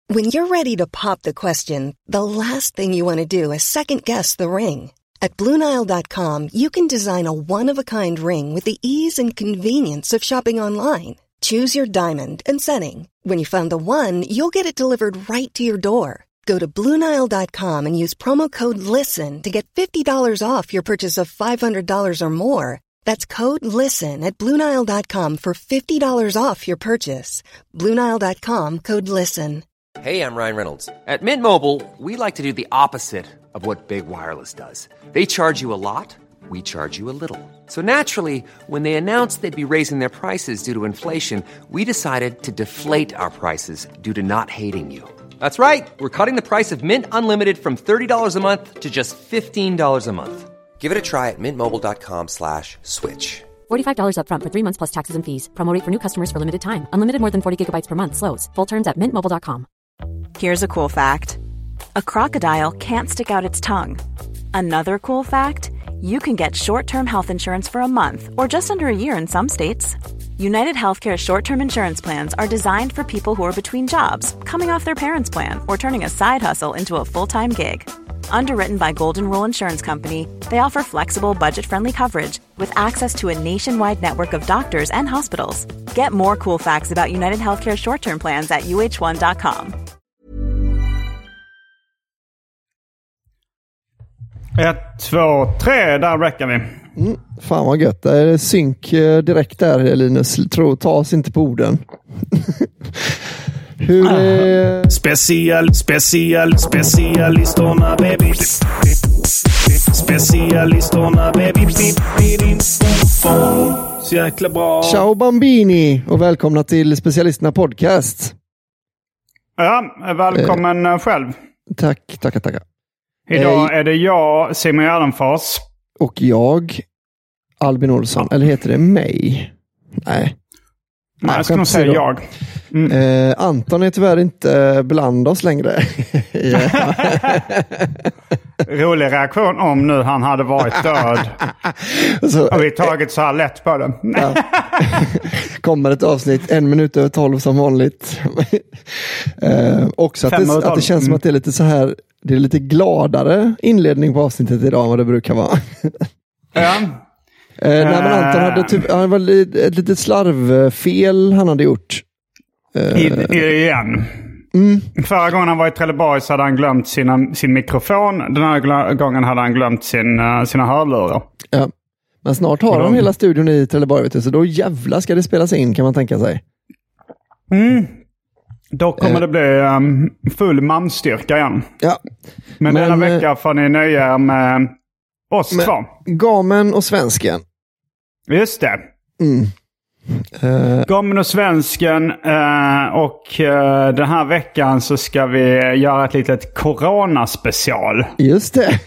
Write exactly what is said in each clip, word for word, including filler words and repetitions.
When you're ready to pop the question, the last thing you want to do is second-guess the ring. At Blue Nile dot com, you can design a one-of-a-kind ring with the ease and convenience of shopping online. Choose your diamond and setting. When you find the one, you'll get it delivered right to your door. Go to Blue Nile dot com and use promo code LISTEN to get fifty dollars off your purchase of five hundred dollars or more. That's code LISTEN at Blue Nile dot com for fifty dollars off your purchase. Blue Nile dot com, code LISTEN. Hey, I'm Ryan Reynolds. At Mint Mobile, we like to do the opposite of what Big Wireless does. They charge you a lot, we charge you a little. So naturally, when they announced they'd be raising their prices due to inflation, we decided to deflate our prices due to not hating you. That's right. We're cutting the price of Mint Unlimited from thirty dollars a month to just fifteen dollars a month. Give it a try at mintmobile.com slash switch. forty-five dollars up front for three months plus taxes and fees. Promo rate for new customers for limited time. Unlimited more than forty gigabytes per month slows. Full terms at mint mobile dot com. Here's a cool fact. A crocodile can't stick out its tongue. Another cool fact, you can get short-term health insurance for a month or just under a year in some states. United Healthcare short-term insurance plans are designed for people who are between jobs, coming off their parents' plan, or turning a side hustle into a full-time gig. Underwritten by Golden Rule Insurance Company, they offer flexible, budget-friendly coverage with access to a nationwide network of doctors and hospitals. Get more cool facts about United Healthcare short-term plans at U H one dot com. Ett, två, tre, där räcker vi. Mm, fan vad gött. Det är synk direkt där, Linus. Tro, ta oss inte på orden. Hur är... Special, special, specialistorna, baby. Specialistorna, baby. Så jäkla bra. Ciao Bambini och välkomna till Specialisterna podcast. Ja, välkommen eh. själv. Tack, tackar, tackar. Idag är det jag, Simon Gärdenfors. Och jag, Albin Olsson. Eller heter det mig? Nej. Nej, jag ska nog säga jag. Mm. Eh, Anton är tyvärr inte bland oss längre. Rolig reaktion om nu han hade varit död. Så, och vi tagit så här lätt på det. Ja. Kommer ett avsnitt en minut över tolv som vanligt. eh, också att det, att det känns som att det är lite så här, det är lite gladare inledning på avsnittet idag än vad det brukar vara. Ja. Eh, nej, men Anton hade typ, han var ett litet slarvfel han hade gjort. Eh, I, igen. Mm. Förra gången han var i Trelleborg så hade han glömt sina, sin mikrofon. Den här gången hade han glömt sin, uh, sina hörlurar. Ja. Men snart har de hela studion i Trelleborg, vet du, så då jävla ska det spelas in, kan man tänka sig. Mm. Då kommer eh. det bli um, full manstyrka igen. Ja. Men, men denna vecka får ni nöja med oss två. Gamen och svensken. Just det. Mm. Uh, Gamen och svensken uh, och uh, den här veckan så ska vi göra ett litet coronaspecial. Just det.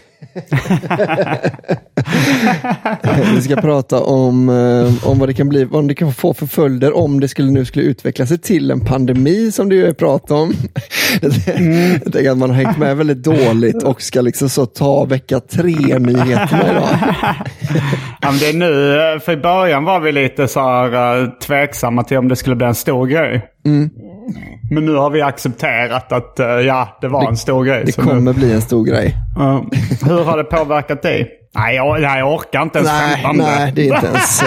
Vi ska prata om, uh, om vad det kan bli, vad det kan få för följder om det skulle, nu skulle utveckla sig till en pandemi som du ju pratar om. Mm. Jag tänker att man har hängt med väldigt dåligt och ska liksom så ta vecka tre nyheterna idag. Ja, men det är nu, för i början var vi lite så här uh, tveksamma till om det skulle bli en stor grej. Mm. Men nu har vi accepterat att uh, ja, det var det, en stor grej. Det kommer nu, bli en stor grej. Uh, hur har det påverkat dig? Nej, jag, nej, jag orkar inte ens nej, nej, det är inte ens...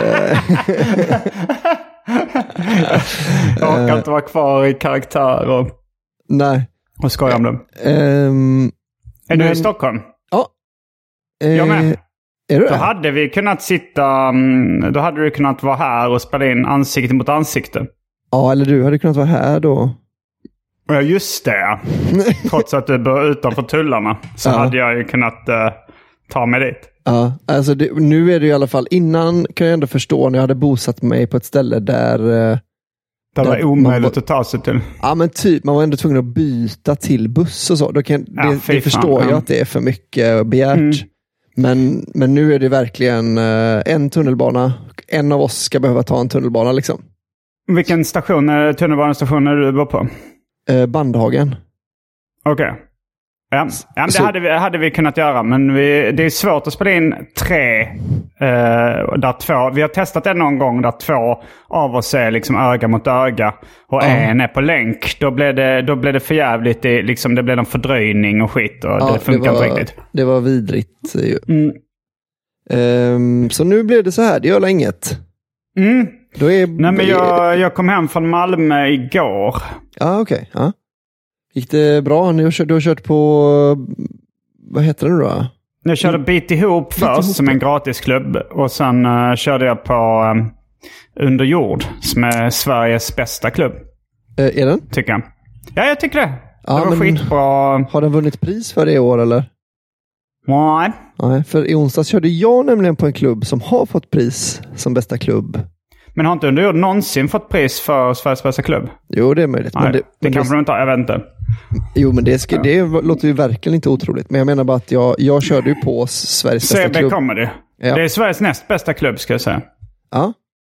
jag orkar inte vara kvar i karaktär och, nej. och skoja om det. Um, är men... du i Stockholm? Ja. Uh, jag med. Är du då hade vi kunnat sitta, då hade du kunnat vara här och spela in ansikte mot ansikte. Ja, eller du hade kunnat vara här då. Ja, just det. Trots att du bor utanför tullarna så ja. hade jag ju kunnat uh, ta mig dit. Ja, alltså det, nu är det i alla fall, innan kan jag ändå förstå när jag hade bosatt mig på ett ställe där... Uh, det var omöjligt var, att ta sig till. Ja, men typ, man var ändå tvungen att byta till buss och så. Då kan, ja, det, det förstår jag ja. att det är för mycket begärt. Mm. Men, men nu är det verkligen uh, en tunnelbana. En av oss ska behöva ta en tunnelbana liksom. Vilken station, tunnelbanestation är du var på? Uh, Bandhagen. Okej. Okay. Ja, ja men det hade vi, hade vi kunnat göra. Men vi, det är svårt att spela in tre Uh, där två, vi har testat det någon gång där två av oss är liksom öga mot öga och ja. en är på länk. Då blev det, då blev det för jävligt. Det, liksom, det blev en fördröjning och skit och ja, det funkar inte riktigt. Det var vidrigt ju. Mm. Um, så nu blev det så här, det gör inget. Mm. Då är, Nej, men jag, jag kom hem från Malmö igår. Ja, okej. Okay. Ja. Gick det bra? Du har, kört, du har kört på, vad heter det då? Jag körde Bit ihop först ihop som en gratisklubb. Och sen uh, körde jag på um, Under jord som är Sveriges bästa klubb. Uh, är den? Tycker jag. Ja, jag tycker det. Ja, det var skitbra. Har den vunnit pris för det i år eller? Nej. Nej, för i onsdags körde jag nämligen på en klubb som har fått pris som bästa klubb. Men har inte Under jord någonsin fått pris för Sveriges bästa klubb? Jo, det är möjligt. Nej, men det, det men kanske det... de inte har, jag vet inte. Jo, men det, ska, det låter ju verkligen inte otroligt. Men jag menar bara att jag, jag körde ju på Sveriges bästa C B klubb. Comedy. Ja. Det är Sveriges näst bästa klubb, ska jag säga. Ja.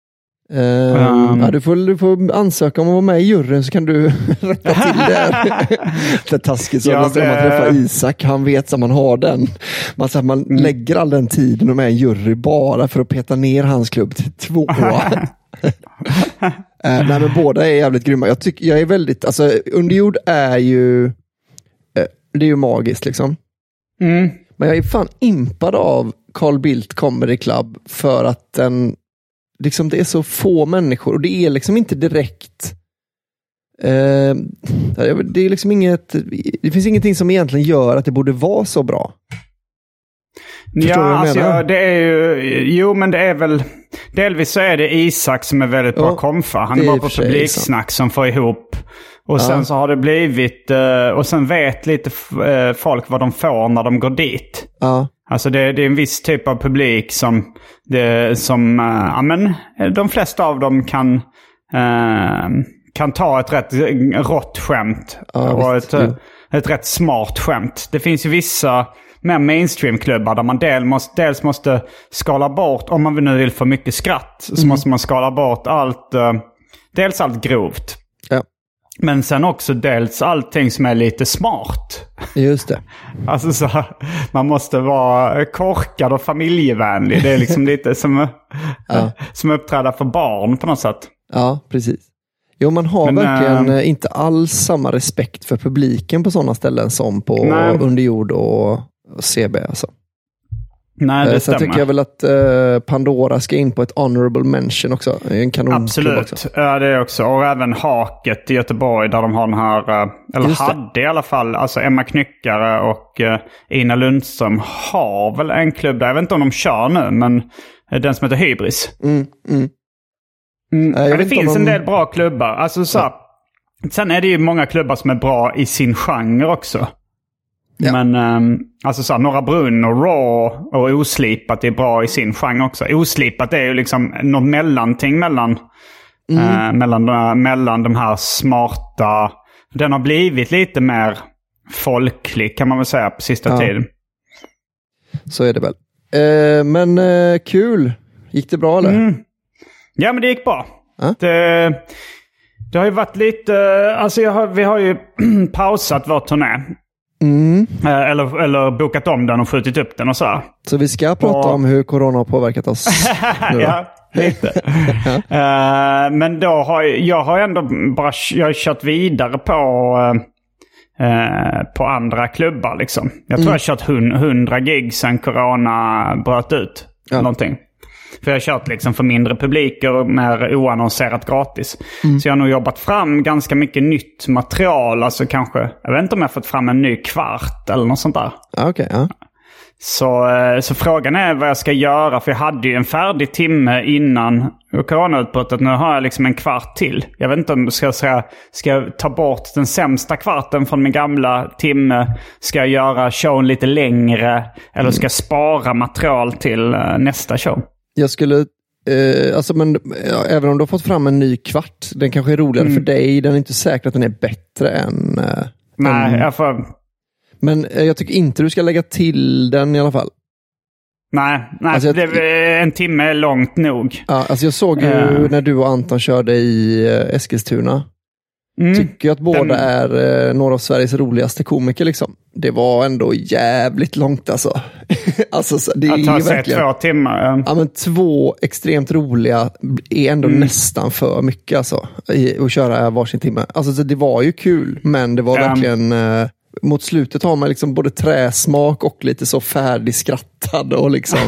Um, um, ja, du, får, du får ansöka om att vara med i juryn så kan du rätta till det. Det är taskigt så nästan det... man träffar Isak, han vet att man har den. Man, så här, man mm. lägger all den tiden och med en jury bara för att peta ner hans klubb till två. uh, nej, men båda är jävligt grymma. Jag tycker jag är väldigt, alltså Under jord är ju uh, det är ju magiskt liksom. Mm. Men jag är fan impad av Carl Bildt Comedy Club för att den liksom det är så få människor och det är liksom inte direkt eh, det är liksom inget, det finns ingenting som egentligen gör att det borde vara så bra. Förstår ja, du vad jag alltså menar? Ja, det är ju, jo men det är väl delvis så är det Isak som är väldigt bra ja, komfa. Han är bara på publiksnack som får ihop och ja. sen så har det blivit och sen vet lite folk vad de får när de går dit. Ja. Alltså det, det är en viss typ av publik som, det, som uh, ja, men, de flesta av dem kan, uh, kan ta ett rätt rått skämt ja, och visst, ett, ett rätt smart skämt. Det finns ju vissa mer mainstream-klubbar där man del måste, dels måste skala bort, om man nu vill få mycket skratt, så mm. måste man skala bort allt, uh, dels allt grovt. Ja. Men sen också dels allting som är lite smart. Just det. Alltså så man måste vara korkad och familjevänlig. Det är liksom lite som, ja. som uppträda för barn på något sätt. Ja, precis. Jo, man har Men, verkligen äh, inte alls samma respekt för publiken på sådana ställen som på nej. Under jord och, och C B. Alltså. Nej, det Sen stämmer. tycker jag väl att uh, Pandora ska in på ett honorable mention också. En kanon. Absolut, också. Ja, det är också. Och även Haket i Göteborg där de har den här, uh, eller hade i alla fall, alltså Emma Knyckare och uh, Ina Lundström har väl en klubb där. Jag vet inte om de kör nu, men uh, den som heter Hybris. Mm, mm. Mm. Uh, men det finns de... en del bra klubbar. Alltså, så, ja. Sen är det ju många klubbar som är bra i sin genre också. Ja. Men um, alltså så här, Norra Brunn och Raw och Oslipat är bra i sin genre också. Oslipat är ju liksom något mellanting mellan, mm. uh, mellan, uh, mellan de här smarta. Den har blivit lite mer folklig kan man väl säga på sista ja. tiden. Så är det väl. Uh, men uh, kul. Gick det bra eller? Mm. Ja, men det gick bra. Uh? Det, det har ju varit lite, alltså jag har, vi har ju pausat vår turné. Mm. Eller, eller bokat om den och skjutit upp den och så här. Så vi ska prata och... om hur corona har påverkat oss nu. Ja, lite. ja. Uh, men då har jag, jag har ändå bara jag har kört vidare på uh, på andra klubbar liksom. Jag tror mm. jag har kört hundra gig sedan corona bröt ut. Ja. Någonting. För jag har kört liksom för mindre publiker och mer oannonserat gratis. Mm. Så jag har nog jobbat fram ganska mycket nytt material. Alltså kanske, jag vet inte om jag har fått fram en ny kvart eller något sånt där. Okay, ja. Så, så frågan är vad jag ska göra. För jag hade ju en färdig timme innan coronautbrottet. Nu har jag liksom en kvart till. Jag vet inte om jag ska, ska, ska jag ta bort den sämsta kvarten från min gamla timme. Ska jag göra showen lite längre? Eller ska jag spara material till uh, nästa show? Jag skulle, eh, alltså men ja, även om du har fått fram en ny kvart, den kanske är roligare mm. för dig, den är inte säker att den är bättre än... Eh, Nej, än... jag får... Men eh, jag tycker inte du ska lägga till den i alla fall. Nej, nej alltså, jag... det, en timme är långt nog. Ja, alltså jag såg ju uh... när du och Anton körde i eh, Eskilstuna. Mm. Tycker att båda Den... är eh, några av Sveriges roligaste komiker liksom. Det var ändå jävligt långt alltså. alltså det att ta är sig verkligen, två timmar. Ja. ja, men två extremt roliga är ändå mm. nästan för mycket alltså. I, att köra varsin timme. Alltså så det var ju kul, men det var um. verkligen... Eh, mot slutet har man liksom både träsmak och lite så färdigskrattad och liksom...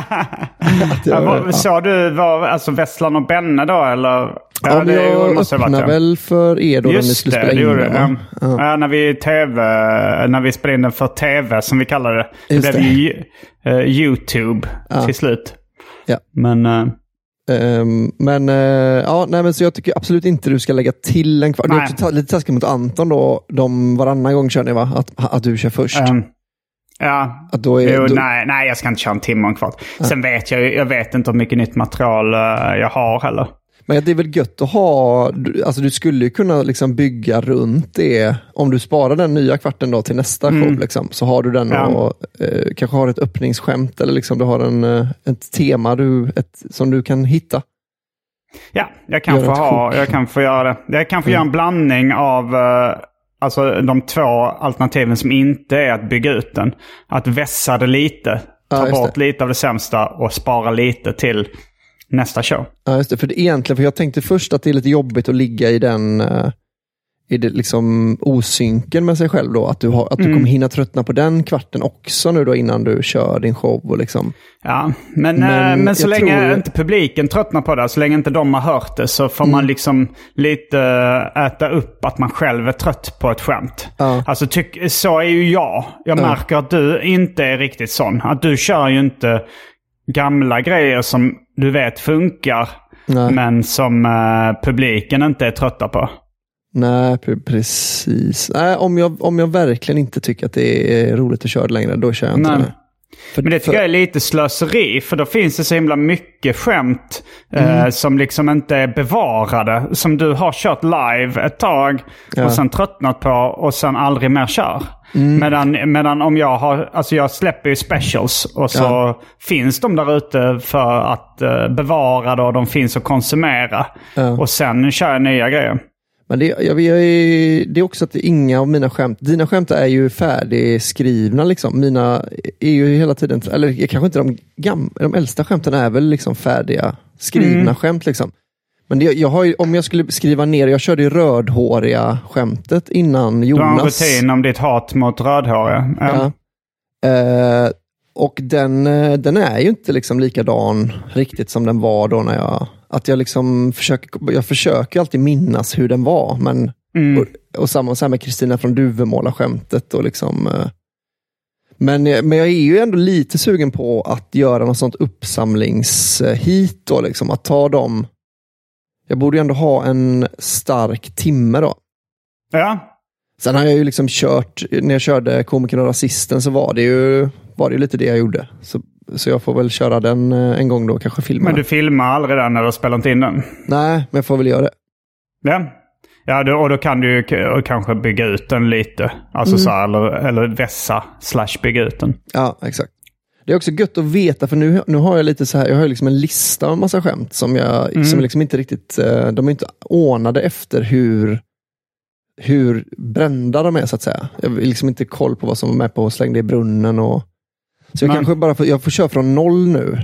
att jag, ja, ja. Så du var alltså Vesslan och Benne då, eller? Ja, ja men jag öppnade väl för er då när ni skulle spela in det. Ja. Ja. Ja, när vi tv, när vi spelade in den för tv som vi kallade det. Det Just blev ju uh, YouTube ja. till slut. Ja. Men... Uh, Um, men uh, ja, nej, men så jag tycker absolut inte du ska lägga till en kvart. Du är också ta- lite taskigt mot Anton då. De varannan gång kör ni va? Att, att du kör först. Um, ja. Att då är, jo, då... Nej, nej, jag ska inte köra en timme och en kvart. Ja. Sen vet jag jag vet inte hur mycket nytt material uh, jag har heller. Men det är väl gött att ha, alltså du skulle ju kunna liksom bygga runt det. Om du sparar den nya kvarten då till nästa mm. show liksom, så har du den ja. och eh, kanske har ett öppningsskämt eller liksom du har en, ett tema du, ett, som du kan hitta. Ja, jag kan, få, ha, jag kan få göra det. Jag kan få mm. göra en blandning av uh, alltså de två alternativen som inte är att bygga ut den. Att vässa det lite, ta ja, bort det. lite av det sämsta och spara lite till nästa show. Ja, just det. För det egentligen, för jag tänkte först att det är lite jobbigt att ligga i den uh, i det liksom osynken med sig själv då. Att du, har, att du mm. kommer hinna tröttna på den kvarten också nu då innan du kör din show och liksom. Ja, men, men, äh, men så länge tror... inte publiken tröttnar på det, så länge inte de har hört det, så får mm. man liksom lite äta upp att man själv är trött på ett skämt. Ja. Alltså tyck, så är ju jag. Jag ja. märker att du inte är riktigt sån. Att du kör ju inte gamla grejer som du vet funkar, Nej. men som uh, publiken inte är trötta på. Nej, precis. Nej, om jag, om jag verkligen inte tycker att det är roligt att köra längre, då kör jag inte det. För, men det tycker för... jag är lite slöseri, för då finns det så himla mycket skämt mm. eh, som liksom inte är bevarade. Som du har kört live ett tag ja. och sen tröttnat på och sen aldrig mer kör. Mm. Medan, medan om jag har, alltså jag släpper ju specials och så ja. finns de där ute för att eh, bevara det och de finns att konsumera. Ja. Och sen kör jag nya grejer. Men det, jag, jag är, det är också att det är inga av mina skämt, dina skämt är ju färdigskrivna liksom. Mina är ju hela tiden, eller kanske inte de gamla, de äldsta skämten är väl liksom färdiga skrivna mm. skämt liksom. Men det, jag har ju, om jag skulle skriva ner, jag körde ju rödhåriga skämtet innan Jonas. Du har en rutin om ditt hat mot rödhåriga. Ja. ja. Eh, och den, den är ju inte liksom likadan riktigt som den var då när jag, att jag liksom försöker, jag försöker alltid minnas hur den var, men mm. och, och samma så här med Kristina från Duvemåla skämtet och liksom eh, men, men jag är ju ändå lite sugen på att göra något sånt uppsamlingshit då liksom, att ta dem. Jag borde ju ändå ha en stark timme då. Ja. Sen har jag ju liksom kört, när jag körde Komikern och Rasisten så var det ju, var det ju lite det jag gjorde. Så, så jag får väl köra den en gång då, kanske filma. Men du filmar aldrig den när du har spelat in den? Nej, men jag får väl göra det. Ja, ja då, och då kan du kanske bygga ut den lite. Alltså mm. så här, eller, eller vässa slash bygga ut den. Ja, exakt. Det är också gött att veta, för nu, nu har jag lite så här, jag har liksom en lista av massa skämt som jag mm. som liksom inte riktigt, de är inte ordnade efter hur hur brända de är så att säga. Jag har liksom inte koll på vad som var med på Släng det i brunnen och så jag Nej. kanske bara får, jag får köra från noll nu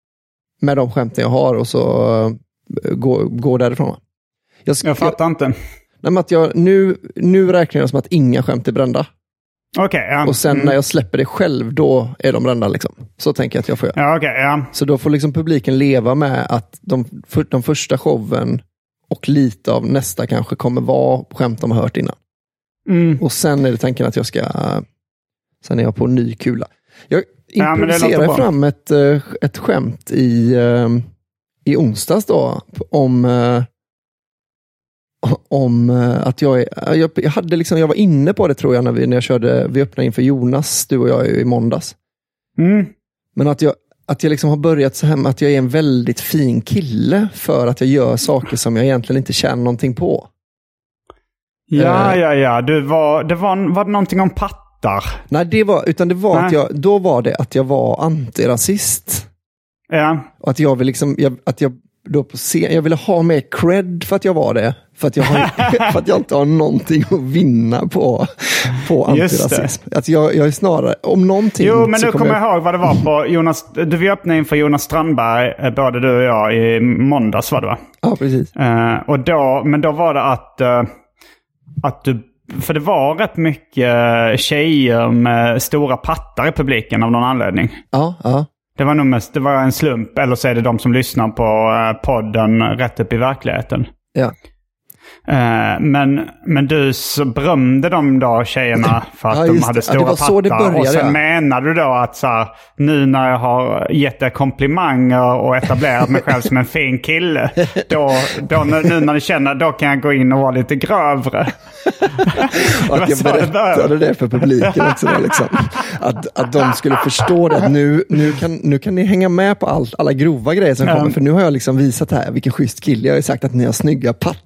med de skämten jag har och så uh, gå, gå därifrån. Jag, sk- jag fattar jag, inte. Nej, men att jag, nu, nu räknar jag som att inga skämt är brända. Okay, ja. Och sen mm. när jag släpper det själv, då är de brända liksom. Så tänker jag att jag får göra. Ja, okay, ja. Så då får liksom publiken leva med att de, för, de första showen och lite av nästa kanske kommer vara skämt de har hört innan. Mm. Och sen är det tanken att jag ska, sen är jag på en ny kula. Jag improviserar ja, fram ett, ett skämt i, i onsdags då om om att jag är, jag, jag hade liksom, jag var inne på det tror jag när vi, när jag körde, vi öppnade inför Jonas, du och jag i måndags. Mm. Men att jag, att jag liksom har börjat så här med att jag är en väldigt fin kille för att jag gör saker som jag egentligen inte känner någonting på. Ja, uh, ja, ja. Du var, det var, var det någonting om pattar? Nej, det var, utan det var nej. att jag, då var det att jag var antirasist. Ja. Och att jag vill liksom, jag, att jag då på scen. Jag ville ha mer cred för att jag var det. För att jag, har, för att jag inte har någonting att vinna på, på antirasism. Alltså jag, jag är snarare, om någonting... Jo, men så nu kommer jag jag... ihåg vad det var på Jonas... Du vi öppnade inför Jonas Strandberg, både du och jag, i måndags var det va? Ja, precis. Uh, och då, men då var det att, uh, att du... För det var rätt mycket tjejer med stora pattar i publiken av någon anledning. Ja, ja. Det var nog mest, det var en slump, eller så är det de som lyssnar på uh, podden rätt upp i verkligheten. Ja. Uh, men, men du så berömde de då tjejerna för att ja, de hade stora ja, det var pattar. Så det började, och sen ja. menade du då att så här, nu när jag har gett dig komplimanger och etablerat mig själv som en fin kille, då, då nu när du känner, då kan jag gå in och vara lite grövre. Och att jag berättade det, det för publiken också. Då, liksom. att, att de skulle förstå det. Att nu, nu, kan, nu kan ni hänga med på all, alla grova grejer som kommer. För nu har jag liksom visat här vilken schysst kille. Jag har sagt att ni har snygga pattar.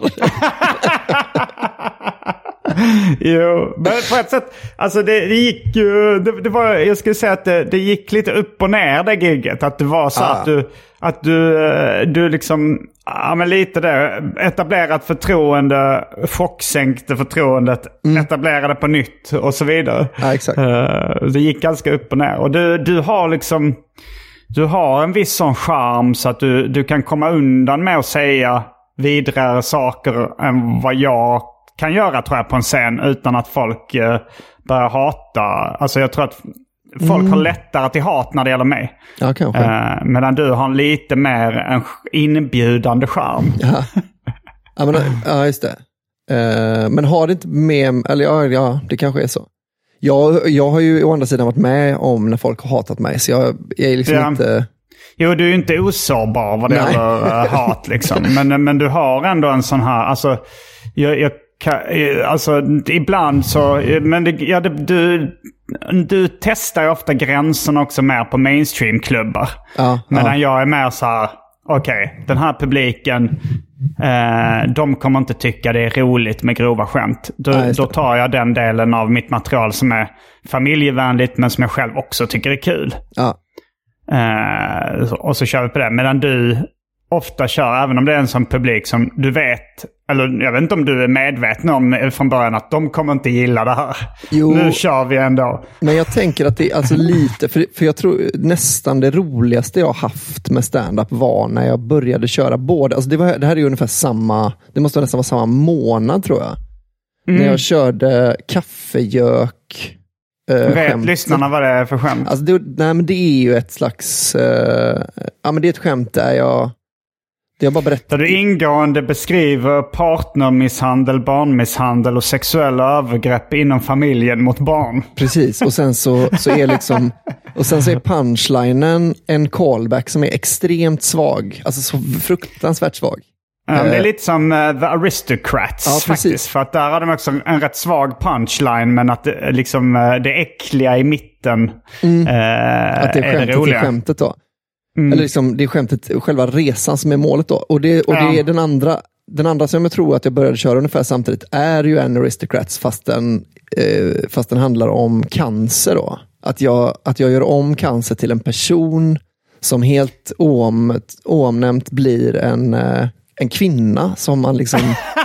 Jo, men på ett sätt, alltså det, det gick ju, det, det var, jag skulle säga att det, det gick lite upp och ner det gigget. Att det var så ah. att du, att du, du liksom, ja men lite det, etablerat förtroende, chocksänkte förtroendet, mm. etablerade på nytt och så vidare. Ja, exakt. Uh, det gick ganska upp och ner. Och du, du har liksom, du har en viss sån charm så att du, du kan komma undan med att säga vidare saker än vad jag kan göra tror jag på en scen utan att folk eh, börjar hata. Alltså jag tror att folk mm. har lättare till hat när det gäller mig. Ja, kanske. Eh, medan du har lite mer en inbjudande charm. Ja, ja, men, ja just det. Eh, men har det inte med, eller ja, ja det kanske är så. Jag, jag har ju å andra sidan varit med om när folk har hatat mig så jag, jag är liksom ja. inte... Jo, du är ju inte osårbar vad det Nej. gäller uh, hat liksom. Men, men du har ändå en sån här, alltså, jag, jag kan, alltså ibland så, men det, ja, det, du, du testar ju ofta gränsen också mer på mainstreamklubbar. Ja, medan ja. jag är mer så här, okej, okay, den här publiken, eh, de kommer inte tycka det är roligt med grova skämt. Då, ja, då tar jag den delen av mitt material som är familjevänligt men som jag själv också tycker är kul. Ja. Uh, och så kör vi på det. Medan du ofta kör, även om det är en sån publik som du vet, eller jag vet inte om du är medveten om från början att de kommer inte gilla det här. Jo, nu kör vi ändå. Men jag tänker att det är alltså lite, för, för jag tror nästan det roligaste jag har haft med stand-up var när jag började köra både, alltså det, var, det här är ju ungefär samma, det måste nästan vara samma månad tror jag. Mm. När jag körde kaffegök. Uh, Vet skämt. lyssnarna vad det är för skämt? Alltså det, nej, men det är ju ett slags... Uh, ja, men det är ett skämt där jag... Det jag bara berättar. Där du ingående beskriver partnermisshandel, barnmisshandel och sexuella övergrepp inom familjen mot barn. Precis, och sen så, så är liksom... Och sen så är punchlinen en callback som är extremt svag. Alltså så fruktansvärt svag. Um, det är lite som uh, The Aristocrats ja, faktiskt. För att där har de också en rätt svag punchline. Men att det, liksom, uh, det äckliga i mitten mm. uh, att det är, är skämtet det roliga. I skämtet då. Mm. Eller liksom, det är skämtet, själva resan som är målet då. Och det, och det ja. är den andra, den andra som jag tror att jag började köra ungefär samtidigt är ju en Aristocrats fast den, eh, fast den handlar om cancer då. Att jag, att jag gör om cancer till en person som helt oom, oomnämnt blir en... Eh, en kvinna som man liksom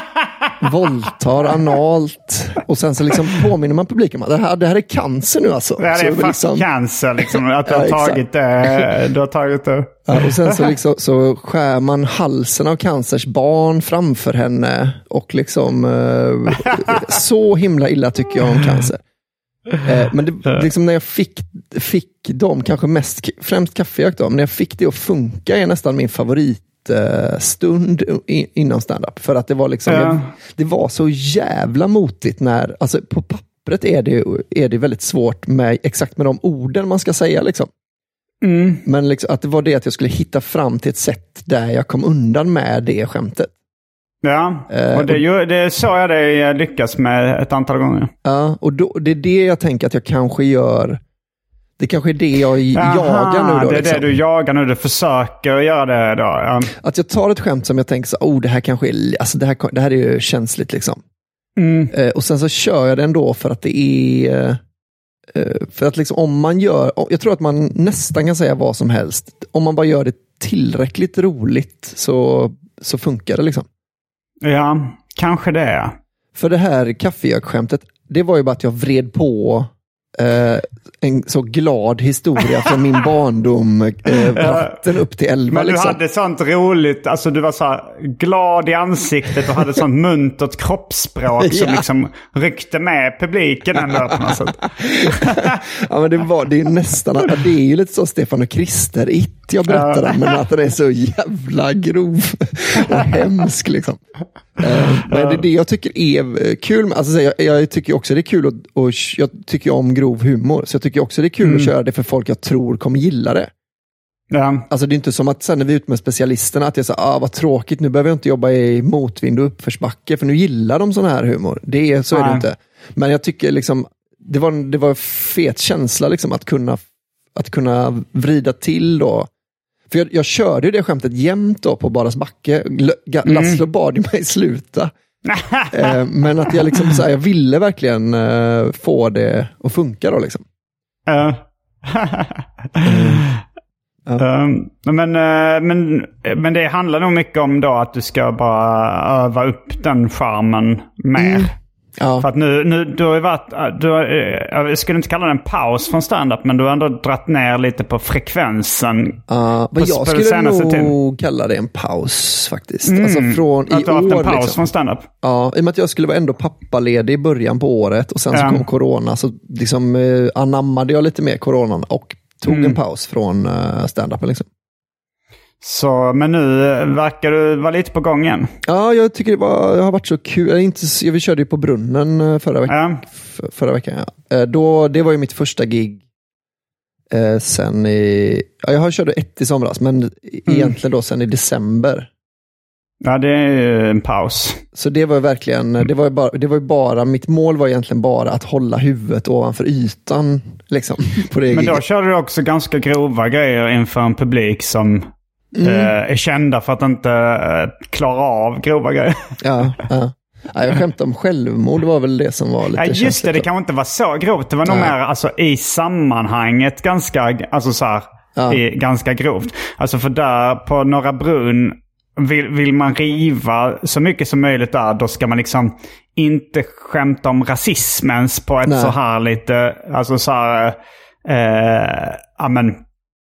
våldtar analt och sen så liksom påminner man publiken om att det här, det här är cancer nu alltså. Det här är så fast liksom, cancer liksom, att du har ja, tagit det. Du har tagit det. Ja, och sen så, liksom, så skär man halsen av cancers barn framför henne och liksom eh, så himla illa tycker jag om cancer. Eh, men det, liksom när jag fick, fick dem, kanske mest, främst kaffejök då, men när jag fick det att funka är nästan min favorit stund inom stand-up för att det var liksom ja. det var så jävla motigt när, alltså på pappret är det, är det väldigt svårt med exakt med de orden man ska säga liksom. Mm. Men liksom, att det var det att jag skulle hitta fram till ett sätt där jag kom undan med det skämtet. Ja, och det, uh, och, det sa jag det lyckas med ett antal gånger. Ja, och då, det är det jag tänker att jag kanske gör. Det kanske är det jag Aha, jagar nu då. Det är liksom. det du jagar nu. Du försöker göra det då. Ja. Att jag tar ett skämt som jag tänker så, oh det här kanske är, alltså det här, det här är ju känsligt liksom. Mm. Eh, och sen så kör jag det ändå för att det är, eh, för att liksom om man gör, jag tror att man nästan kan säga vad som helst. Om man bara gör det tillräckligt roligt så, så funkar det liksom. Ja, kanske det är. För det här kaffegök-skämtet, det var ju bara att jag vred på eh, en så glad historia från min barndom eh, vatten upp till elva. Men du liksom. hade sånt roligt, alltså du var så här glad i ansiktet och hade sånt muntert kroppsspråk som Ja. liksom ryckte med publiken ändå på något sätt. Ja, men det var det är nästan, det är ju lite så Stefan och Krister it jag berättar om, men att det är så jävla grov och hemsk liksom. Eh, men det är det jag tycker är kul. Alltså, jag, jag tycker också det är kul och, och jag tycker om grov humor, så jag tycker också det är kul mm. att köra det för folk jag tror kommer gilla det. Ja. Alltså det är inte som att sen när vi är ute med specialisterna att jag säger, ah vad tråkigt, nu behöver jag inte jobba i motvind och uppförsbacke för nu gillar de sån här humor. Det är, så är det inte. Men jag tycker liksom det var, det var en fet känsla liksom att kunna, att kunna vrida till då. För jag, jag körde ju det skämtet jämt då på Baras backe. Mm. Laszlo bad ju mig sluta. eh, men att jag liksom så här, jag ville verkligen eh, få det att funka då liksom. Uh. mm. Ja. Um, men, uh, men, men det handlar nog mycket om då att du ska bara öva upp den charmen mer. Mm. Ja. För att nu, nu du har ju varit, du har, jag skulle inte kalla det en paus från stand-up, men du har ändå dratt ner lite på frekvensen. Uh, på, jag på skulle nog till. kalla det en paus faktiskt. Mm, alltså från att i du har haft år, en paus liksom. från stand-up. Ja, i och med att jag skulle vara ändå pappaledig i början på året och sen så ja. kom corona, så liksom eh, anammade jag lite mer coronan och tog mm. en paus från uh, stand-upen liksom. Så, men nu verkar du vara lite på gång igen. Ja, jag tycker det, var, det har varit så kul. Jag, inte, jag, vi körde ju på Brunnen förra, veck- ja. f- förra veckan. Ja. Då, det var ju mitt första gig. Eh, sen i, ja, jag har kört ett i somras, men mm. egentligen då sen i december. Ja, det är ju en paus. Så det var ju verkligen, det var ju bara, det var ju bara, mitt mål var egentligen bara att hålla huvudet ovanför ytan. Liksom, på det men giget. då körde du också ganska grova grejer inför en publik som... Mm. är kända för att inte klara av grova grejer. Ja, ja. Ja, jag skämtade om självmord, var väl det som var lite... Ja, just det, det kan inte vara så grovt. Det var nog mer alltså, i sammanhanget ganska, alltså, så här, ja. i, ganska grovt. Alltså för där på Norra Brunn vill, vill man riva så mycket som möjligt där, då ska man liksom inte skämta om rasismens på ett Nej. så här lite, alltså så här, eh, amen,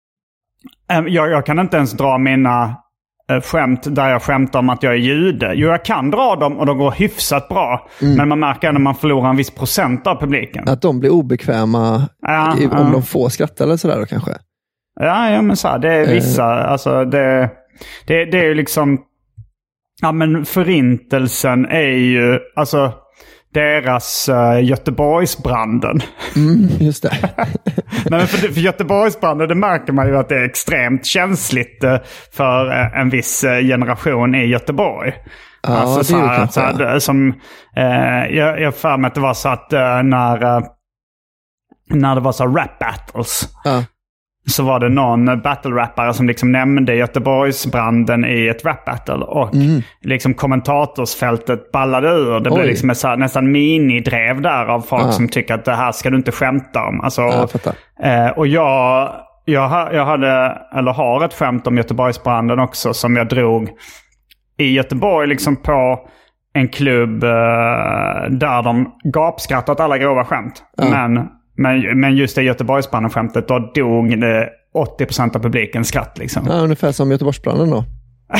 Jag, jag kan inte ens dra mina äh, skämt där jag skämtar om att jag är jude. Jo, jag kan dra dem och de går hyfsat bra. Mm. Men man märker när man förlorar en viss procent av publiken. Att de blir obekväma ja, i, om ja. de får skratta eller sådär då kanske. Ja, ja men så här, det är vissa, uh. alltså det, det, det är ju liksom, ja men förintelsen är ju, alltså deras uh, Göteborgsbranden. Mm, just det. Nej, men för, för Göteborgsbranden, det märker man ju att det är extremt känsligt uh, för uh, en viss uh, generation i Göteborg. Ja, alltså, det så är här, det så här, som, uh, jag, jag för mig att det var så att uh, när, uh, när det var så rap battles... Ja. Så var det någon battle-rappare som liksom nämnde Göteborgsbranden i ett rap-battle. Och mm. liksom kommentatorsfältet ballade ur. Det Oj. blev liksom ett så här, nästan minidrev där av folk ah. som tycker att det här ska du inte skämta om. Alltså, ja, och, eh, och jag, jag, jag hade, eller har ett skämt om Göteborgsbranden också som jag drog i Göteborg liksom på en klubb eh, där de gapskrattat alla grova skämt. Ah. Men... Men, men just det Göteborgsbranden-skämtet, då dog det åttio procent av publiken skratt liksom. Ja, ungefär som Göteborgsbranden då.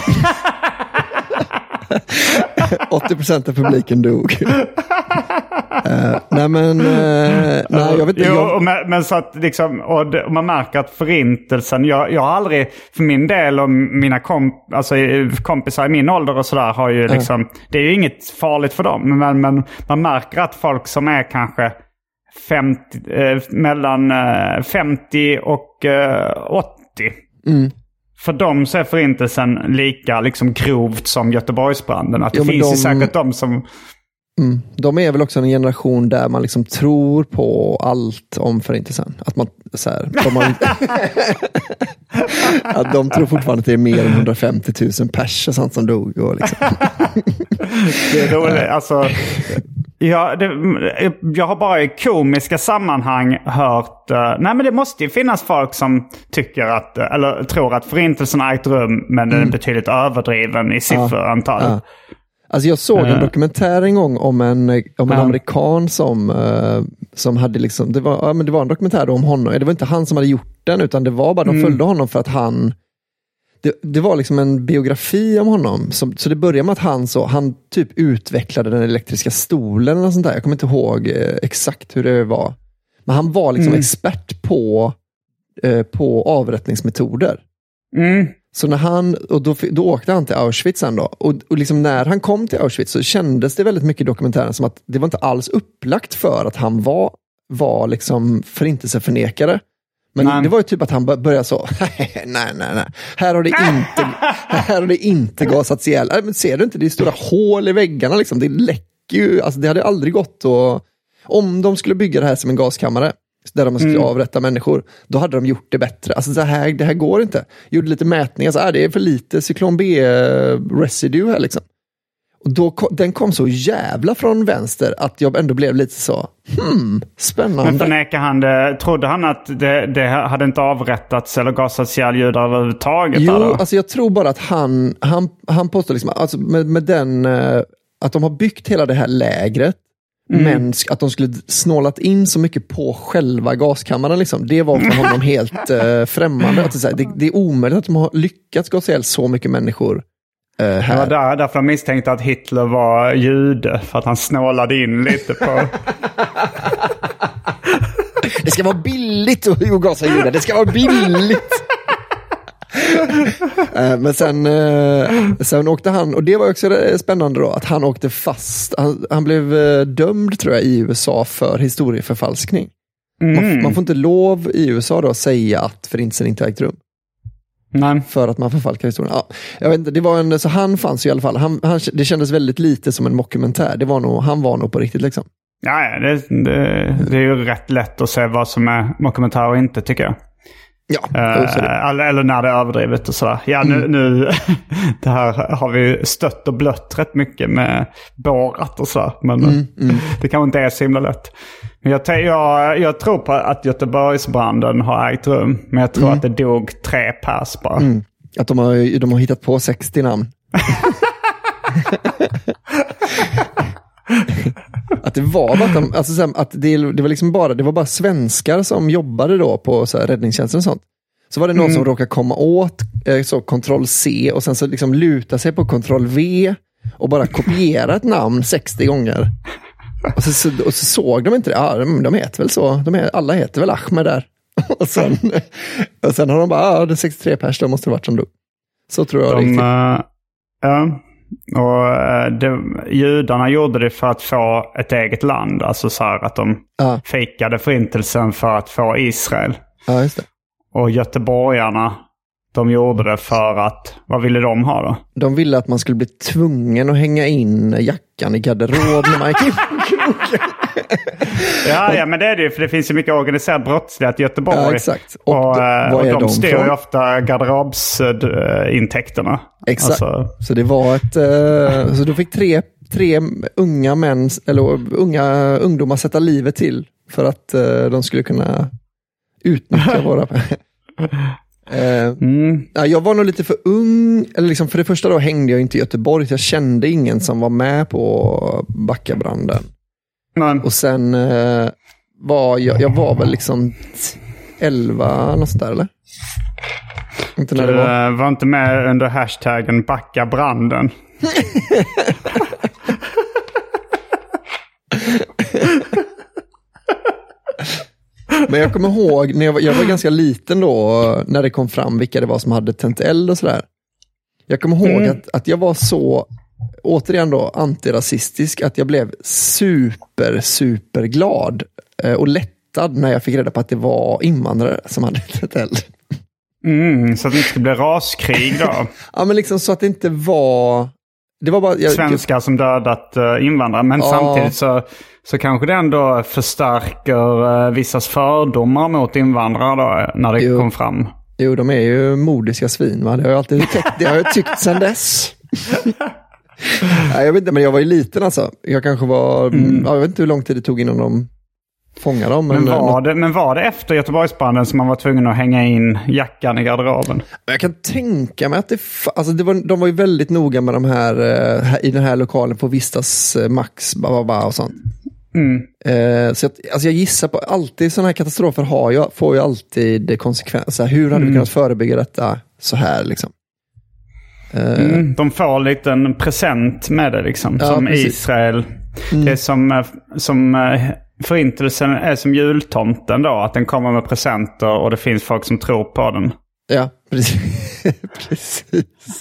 åttio procent av publiken dog. uh, nej men, uh, nej jag vet inte. Jo, jag... men, men så att liksom, och, det, och man märker att förintelsen, jag, jag har aldrig, för min del och mina komp, alltså, kompisar i min ålder och sådär har ju liksom, uh. det är ju inget farligt för dem. Men, men man märker att folk som är kanske femtio, eh, mellan eh, femtio och eh, åttio. Mm. För dem så är förintelsen lika liksom grovt som Göteborgsbranden. Att det jo, finns de, ju säkert de som... Mm, de är väl också en generation där man liksom tror på allt om förintelsen. Att man så här, de har inte... att de tror fortfarande att det är mer än hundrafemtio tusen pers och sånt som dog. Och liksom. Det är roligt. Alltså... Ja, det, jag har bara i komiska sammanhang hört... Uh, nej, men det måste ju finnas folk som tycker att... Eller tror att förintelsen har ägt rum, men mm. den är betydligt överdriven i sifferantal. Ja, ja. Alltså jag såg en uh. dokumentär en gång om en, om en uh. amerikan som, uh, som hade liksom... Det var, ja, men det var en dokumentär om honom. Det var inte han som hade gjort den, utan det var bara de mm. följde honom för att han... Det, det var liksom en biografi om honom. Som, så det började med att han, så, han typ utvecklade den elektriska stolen och sånt där. Jag kommer inte ihåg eh, exakt hur det var. Men han var liksom mm. expert på, eh, på avrättningsmetoder. Mm. Så när han, och då, då åkte han till Auschwitz sen då. Och, och liksom när han kom till Auschwitz så kändes det väldigt mycket i dokumentären som att det var inte alls upplagt för att han var, var liksom förintelseförnekare. Men nej. Det var ju typ att han började så, nej, nej, nej. Här har det inte, här har det inte gasats ihjäl. Men ser du inte, det är stora hål i väggarna liksom. Det läcker ju, alltså det hade aldrig gått att, om de skulle bygga det här som en gaskammare, där de skulle mm. avrätta människor, då hade de gjort det bättre. Alltså det här, det här går inte. Gjorde lite mätningar, så är det är för lite cyklon B-residue här liksom. Och då kom, den kom så jävla från vänster att jag ändå blev lite så, hmm, spännande. Men förnekar han det? Trodde han att det, det hade inte avrättats eller gasats ihjäl judar överhuvudtaget? Jo, eller? Alltså jag tror bara att han, han, han påstår liksom, alltså med, med den, att de har byggt hela det här lägret, mm. men att de skulle snålat in så mycket på själva gaskammaren liksom. Det var för honom helt uh, främmande. Att det, det, det är omöjligt att de har lyckats gasa ihjäl så mycket människor. Uh, här. Det var där, därför de misstänkte att Hitler var jude. För att han snålade in lite på... Det ska vara billigt att gasa judar. Det ska vara billigt. uh, men sen, uh, sen åkte han... Och det var också spännande då. Att han åkte fast. Han, han blev uh, dömd tror jag i U S A för historieförfalskning. Mm. Man, man får inte lov i U S A då att säga att förintelsen inte ägt rum. Nej. För att man förfalkar historien. Ja, jag vet inte, det var en, så han fanns i alla fall. Han, han, det kändes väldigt lite som en mockumentär. Det var nog, han var nog på riktigt liksom. Ja, det, det, det är ju rätt lätt att se vad som är mockumentär och inte, tycker jag. Ja, uh, eller, eller när det är överdrivet och sådär. Ja, nu, mm. nu det här har vi stött och blött rätt mycket med Borat och sådär. Men mm, mm. det kanske inte är så himla lätt. Men jag, jag, jag tror på att Göteborgsbranden har ägt rum. Men jag tror mm. att det dog tre pers bara. Mm. Att de har, de har hittat på sextio namn. Att det var bara att, de, alltså så här, att det, det var liksom bara det var bara svenskar som jobbade då på så här, räddningstjänsten och sånt. Så var det någon mm. som råkade komma åt eh, så kontroll C och sen så liksom luta sig på kontroll V och bara kopiera ett namn sextio gånger. Och så, så, och så såg de inte det. Ja, de, de heter väl så. De är, alla heter väl Ahmed där. Och sen, och sen har de bara, ja, det är sextiotre pers, då måste det varit som du. Så tror jag de, riktigt. Uh, ja. Och det, judarna gjorde det för att få ett eget land. Alltså så här att de ja. fejkade förintelsen för att få Israel. Ja, just det. Och göteborgarna, de gjorde det för att, vad ville de ha då? De ville att man skulle bli tvungen att hänga in jackan i garderob när man gick in på krogen. Ja, ja, men det är det ju, för det finns ju mycket organiserad brottslighet i Göteborg. Ja, exakt. Och, och, då, och de, de styr ju ofta garderobsintäkterna. Exakt. Alltså. Så det var ett, uh, så du fick tre, tre unga män, eller unga ungdomar sätta livet till för att uh, de skulle kunna utnyttja våra... Uh, mm. ja, jag var nog lite för ung, eller liksom för det första då hängde jag inte i Göteborg, så jag kände ingen som var med på Backabranden. Mm. Och sen uh, var jag, jag var väl liksom elva något sånt där, eller? Inte när du det var. var inte med under hashtaggen Backabranden. Men jag kommer ihåg, när jag var, jag var ganska liten då, när det kom fram vilka det var som hade tänt eld och sådär. Jag kommer ihåg mm. att, att jag var så, återigen då, antirasistisk, att jag blev super, super glad eh, och lättad när jag fick reda på att det var invandrare som hade tänt eld. Mm, så att det inte skulle bli raskrig då? Ja, men liksom så att det inte var... Det var bara, jag, svenskar jag, som dödat uh, invandrare. Men ja. samtidigt så, så kanske det ändå förstärker uh, vissas fördomar mot invandrare då, när det jo. kom fram. Jo, de är ju modiska svin, va? Det har jag alltid tyckt, det har jag tyckt sedan dess. Nej, jag vet inte, men jag var ju liten alltså. Jag kanske var, Mm. ja, jag vet inte hur lång tid det tog innan de fångade dem. Men, Men var, det, men var det efter Göteborgsbranden som man var tvungen att hänga in jackan i garderoben? Jag kan tänka mig att det, fa- alltså det var, de var ju väldigt noga med de här, eh, här i den här lokalen på vistas eh, max, bababa och sånt. Mm. Eh, så jag, alltså jag gissar på, alltid sådana här katastrofer har jag, får ju alltid konsekvenser. Hur hade Mm. vi kunnat förebygga detta så här liksom? Eh, Mm. De får en liten present med det liksom. Ja, som precis. Israel. Mm. Det är som, eh, som eh, förintelsen är som jultomten då. Att den kommer med presenter och det finns folk som tror på den. Ja, precis. precis.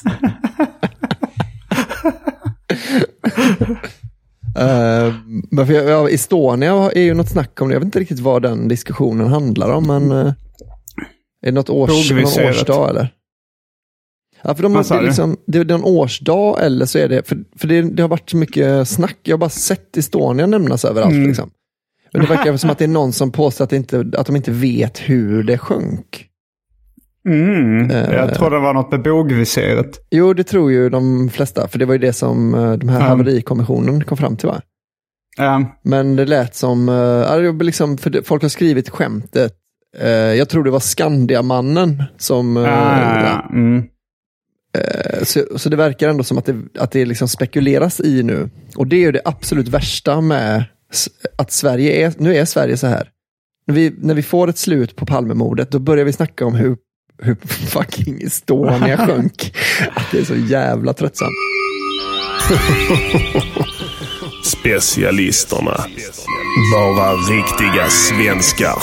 Uh, men för jag, ja, Estonia är ju något snack om det. Jag vet inte riktigt vad den diskussionen handlar om, men uh, är det något års, någon årsdag eller? Ja, för de Vad har, sa det, är du? liksom, det är en årsdag eller så är det, för, för det, det har varit så mycket snack. Jag har bara sett Estonia nämnas överallt Mm. liksom. Men det verkar som att det är någon som påstår att, det inte, att de inte vet hur det sjönk. Mm. Eh. Jag tror det var något med bogviseret. Jo, det tror ju de flesta, för det var ju det som uh, de här Ja. haverikommissionen kom fram till, va? Ja. Men det lät som, uh, liksom, för det, folk har skrivit skämtet, uh, jag tror det var Skandiamannen som, uh, Ah, ja. Mm. uh, så, så det verkar ändå som att det, att det liksom spekuleras i nu. Och det är ju det absolut värsta med s- att Sverige är, nu är Sverige så här. När vi, när vi får ett slut på Palmemordet, då börjar vi snacka om hur, hur fucking Estonia sjönk. Att det är så jävla tröttsamt. Specialisterna. Vara riktiga svenskar.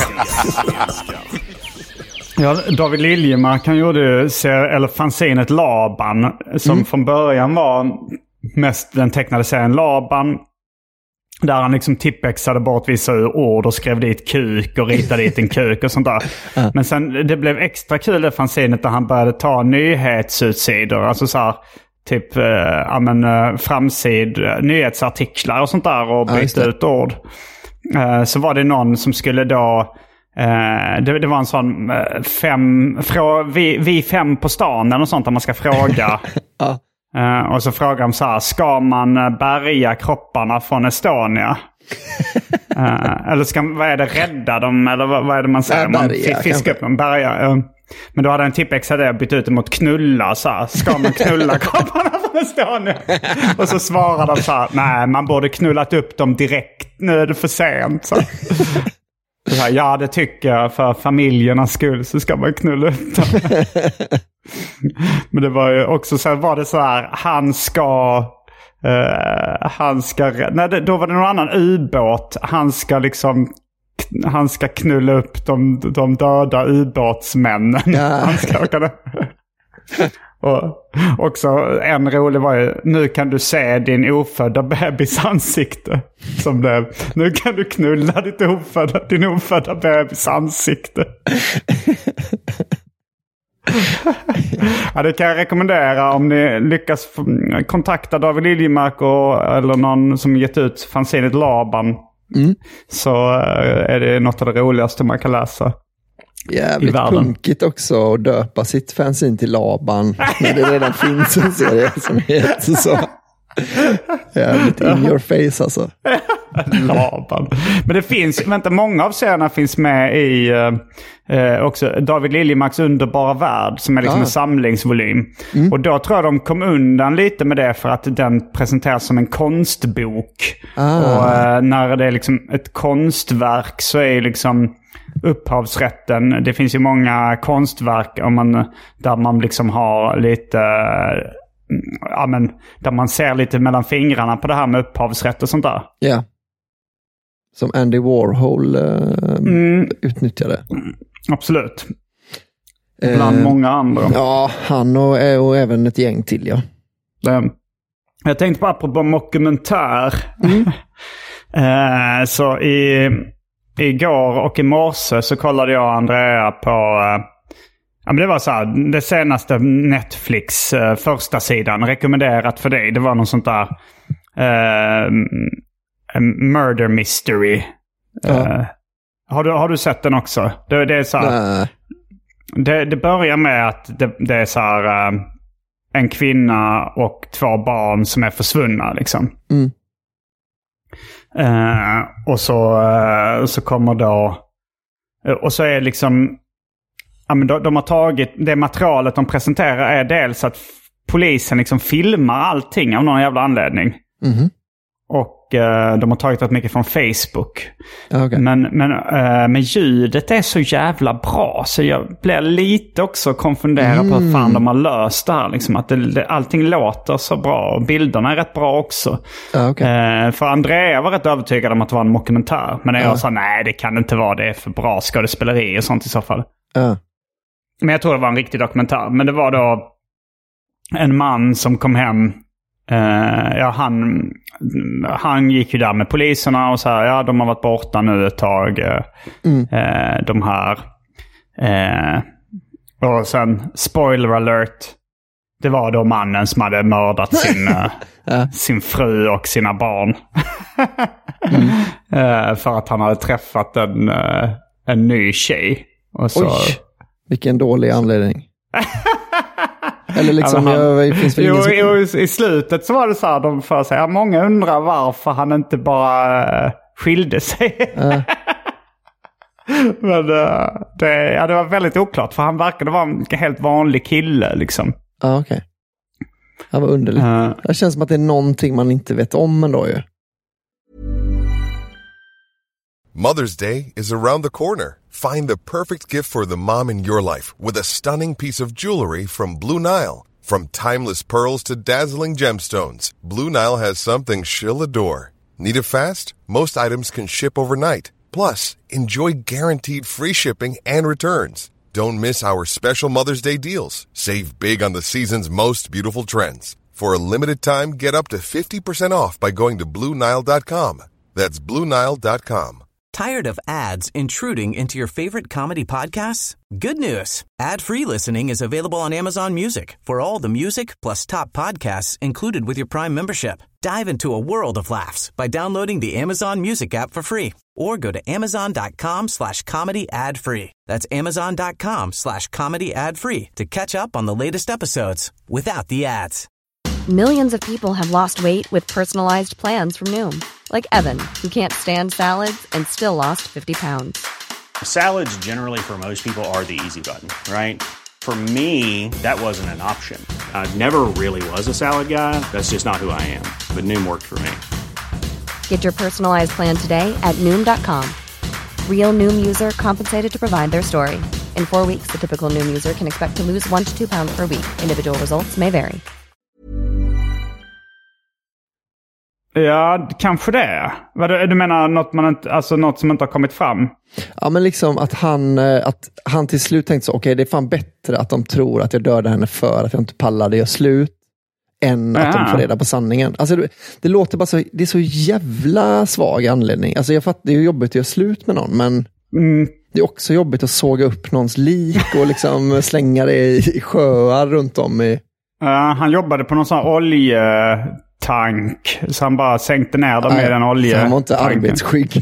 Ja, David Liljemark, han gjorde ju ser- eller fanzinet Laban som Mm. från början var mest den tecknade serien Laban. Där han liksom tippexade bort vissa ord och skrev dit kuk och ritade dit en kuk och sånt där. Men sen det blev extra kul det fanzinet där han började ta nyhetsutsidor. Alltså så här, typ eh, ja, men, eh, framsid, eh, nyhetsartiklar och sånt där och Ja, just byta det. ut ord. Eh, så var det någon som skulle då... Eh, det, det var en sån eh, fem... Frå, vi, vi fem på stan eller något sånt där man ska fråga... Ja. Uh, och så frågar de så här, ska man uh, bärga kropparna från Estonia? uh, eller ska, vad är det, rädda dem? Eller vad, vad är det man säger? Ja, man bärga, fi- fiskar kanske. upp dem, bärga. Uh. Men då hade en tippexa det bytt ut det mot knulla. Så här, ska man knulla kropparna från Estonia? Och så svarar de så här, nej man borde knullat upp dem direkt. Nu är det för sent. Så. Så här, ja, det tycker jag. För familjernas skull så ska man knulla upp dem. Men det var ju också så här, var det så här, han ska... Uh, han ska... Nej, det, då var det någon annan ubåt. Han ska liksom... Han ska knulla upp de, de döda ubåtsmännen. Ja. Han ska åka det. Och också en rolig var ju, nu kan du se din ofödda bebis ansikte. Som det, nu kan du knulla ditt ofödda, din ofödda bebis ansikte. Ja, det kan jag rekommendera om ni lyckas f- kontakta David Liljemark och, eller någon som gett ut fanzinet Laban. Mm. Så eh, är det något av det roligaste man kan läsa. i Jävligt världen. punkigt också att döpa sitt fanzine till Laban när det redan finns en serie som heter så. Jävligt in your face alltså. Laban. Men det finns, vänta, många av serierna finns med i eh, också David Liljemarks underbara värld som är liksom Ah. en samlingsvolym. Och då tror jag de kom undan lite med det för att den presenteras som en konstbok. Ah. Och eh, när det är liksom ett konstverk så är liksom upphavsrätten, det finns ju många konstverk om man, där man liksom har lite... Ja, men där man ser lite mellan fingrarna på det här med upphavsrätt och sånt där. Ja. Som Andy Warhol eh, Mm. utnyttjade. Absolut. Bland Eh, många andra. Ja, han och, och även ett gäng till, ja. Det, jag tänkte på apropå mockumentär. eh, så i, igår och i morse så kollade jag och Andrea på... Eh, ja, men det var så här, det senaste Netflix eh, första sidan rekommenderat för dig. Det var någon sånt där eh, en murder mystery. Ja. Eh, har, du, har du sett den också? Det, det är så här, Nej. det, det börjar med att det, det är så här... eh, en kvinna och två barn som är försvunna liksom. Mm. Uh, och så, uh, så kommer då... Uh, och så är liksom... Ja, men de, de har tagit... Det materialet de presenterar är dels att f- polisen liksom filmar allting av någon jävla anledning. Mm. Och uh, de har tagit rätt mycket från Facebook. Okay. Men, men, uh, men ljudet är så jävla bra. Så jag blir lite också konfunderad mm. på hur fan de har löst det här. Liksom, att det, det, allting låter så bra. Och bilderna är rätt bra också. Okay. Uh, för Andrea var rätt övertygad om att det var en dokumentär. Men jag uh. sa nej, det kan inte vara. Det är för bra skådespeleri och sånt i så fall. Uh. Men jag tror det var en riktig dokumentär. Men det var då en man som kom hem. Uh, ja, han, han gick ju där med poliserna och så här, ja, de har varit borta nu ett tag. Uh, mm. uh, de här. Uh, och sen, spoiler alert. Det var då mannen som hade mördat sin, uh, uh. sin fru och sina barn. mm. uh, för att han hade träffat en, uh, en ny tjej. Och så... Oj, vilken dålig anledning. Eller liksom, ja, han, jag, finns väl jo, ingen som... jo, i slutet så var det så här, de för sig, ja, många undrar varför han inte bara uh, skilde sig. Uh. Men uh, det, ja, det var väldigt oklart, för han verkade vara en helt vanlig kille liksom. Ja, ah, okej. Okay. Det var underligt. Uh. Det känns som att det är någonting man inte vet om ändå ju. Mother's Day is around the corner. Find the perfect gift for the mom in your life with a stunning piece of jewelry from Blue Nile. From timeless pearls to dazzling gemstones, Blue Nile has something she'll adore. Need it fast? Most items can ship overnight. Plus, enjoy guaranteed free shipping and returns. Don't miss our special Mother's Day deals. Save big on the season's most beautiful trends. For a limited time, get up to fifty percent off by going to Blue Nile dot com. That's Blue Nile dot com. Tired of ads intruding into your favorite comedy podcasts? Good news. Ad-free listening is available on Amazon Music for all the music plus top podcasts included with your Prime membership. Dive into a world of laughs by downloading the Amazon Music app for free or go to amazon.com slash comedy ad free. That's amazon.com slash comedy ad free to catch up on the latest episodes without the ads. Millions of people have lost weight with personalized plans from Noom. Like Evan, who can't stand salads and still lost fifty pounds. Salads generally for most people are the easy button, right? For me, that wasn't an option. I never really was a salad guy. That's just not who I am. But Noom worked for me. Get your personalized plan today at Noom dot com. Real Noom user compensated to provide their story. In four weeks, the typical Noom user can expect to lose one to two pounds per week. Individual results may vary. Ja, kanske det. Vad du menar något man inte, alltså något som inte har kommit fram? Ja, men liksom att han, att han till slut tänkte så, okej, okay, det är fan bättre att de tror att jag dödade henne för att jag inte pallade göra slut än att ja. de får reda på sanningen. Alltså det, det låter bara så, det är så jävla svag anledning. Alltså jag fattar, det är ju jobbigt att göra slut med någon, men mm. det är också jobbigt att såga upp någons lik och liksom slänga det i, i sjöar runt om i... Ja, han jobbade på någon sån här olje... tank. Så han bara sänkte ner dem med den olja. Han var inte arbetsskygg.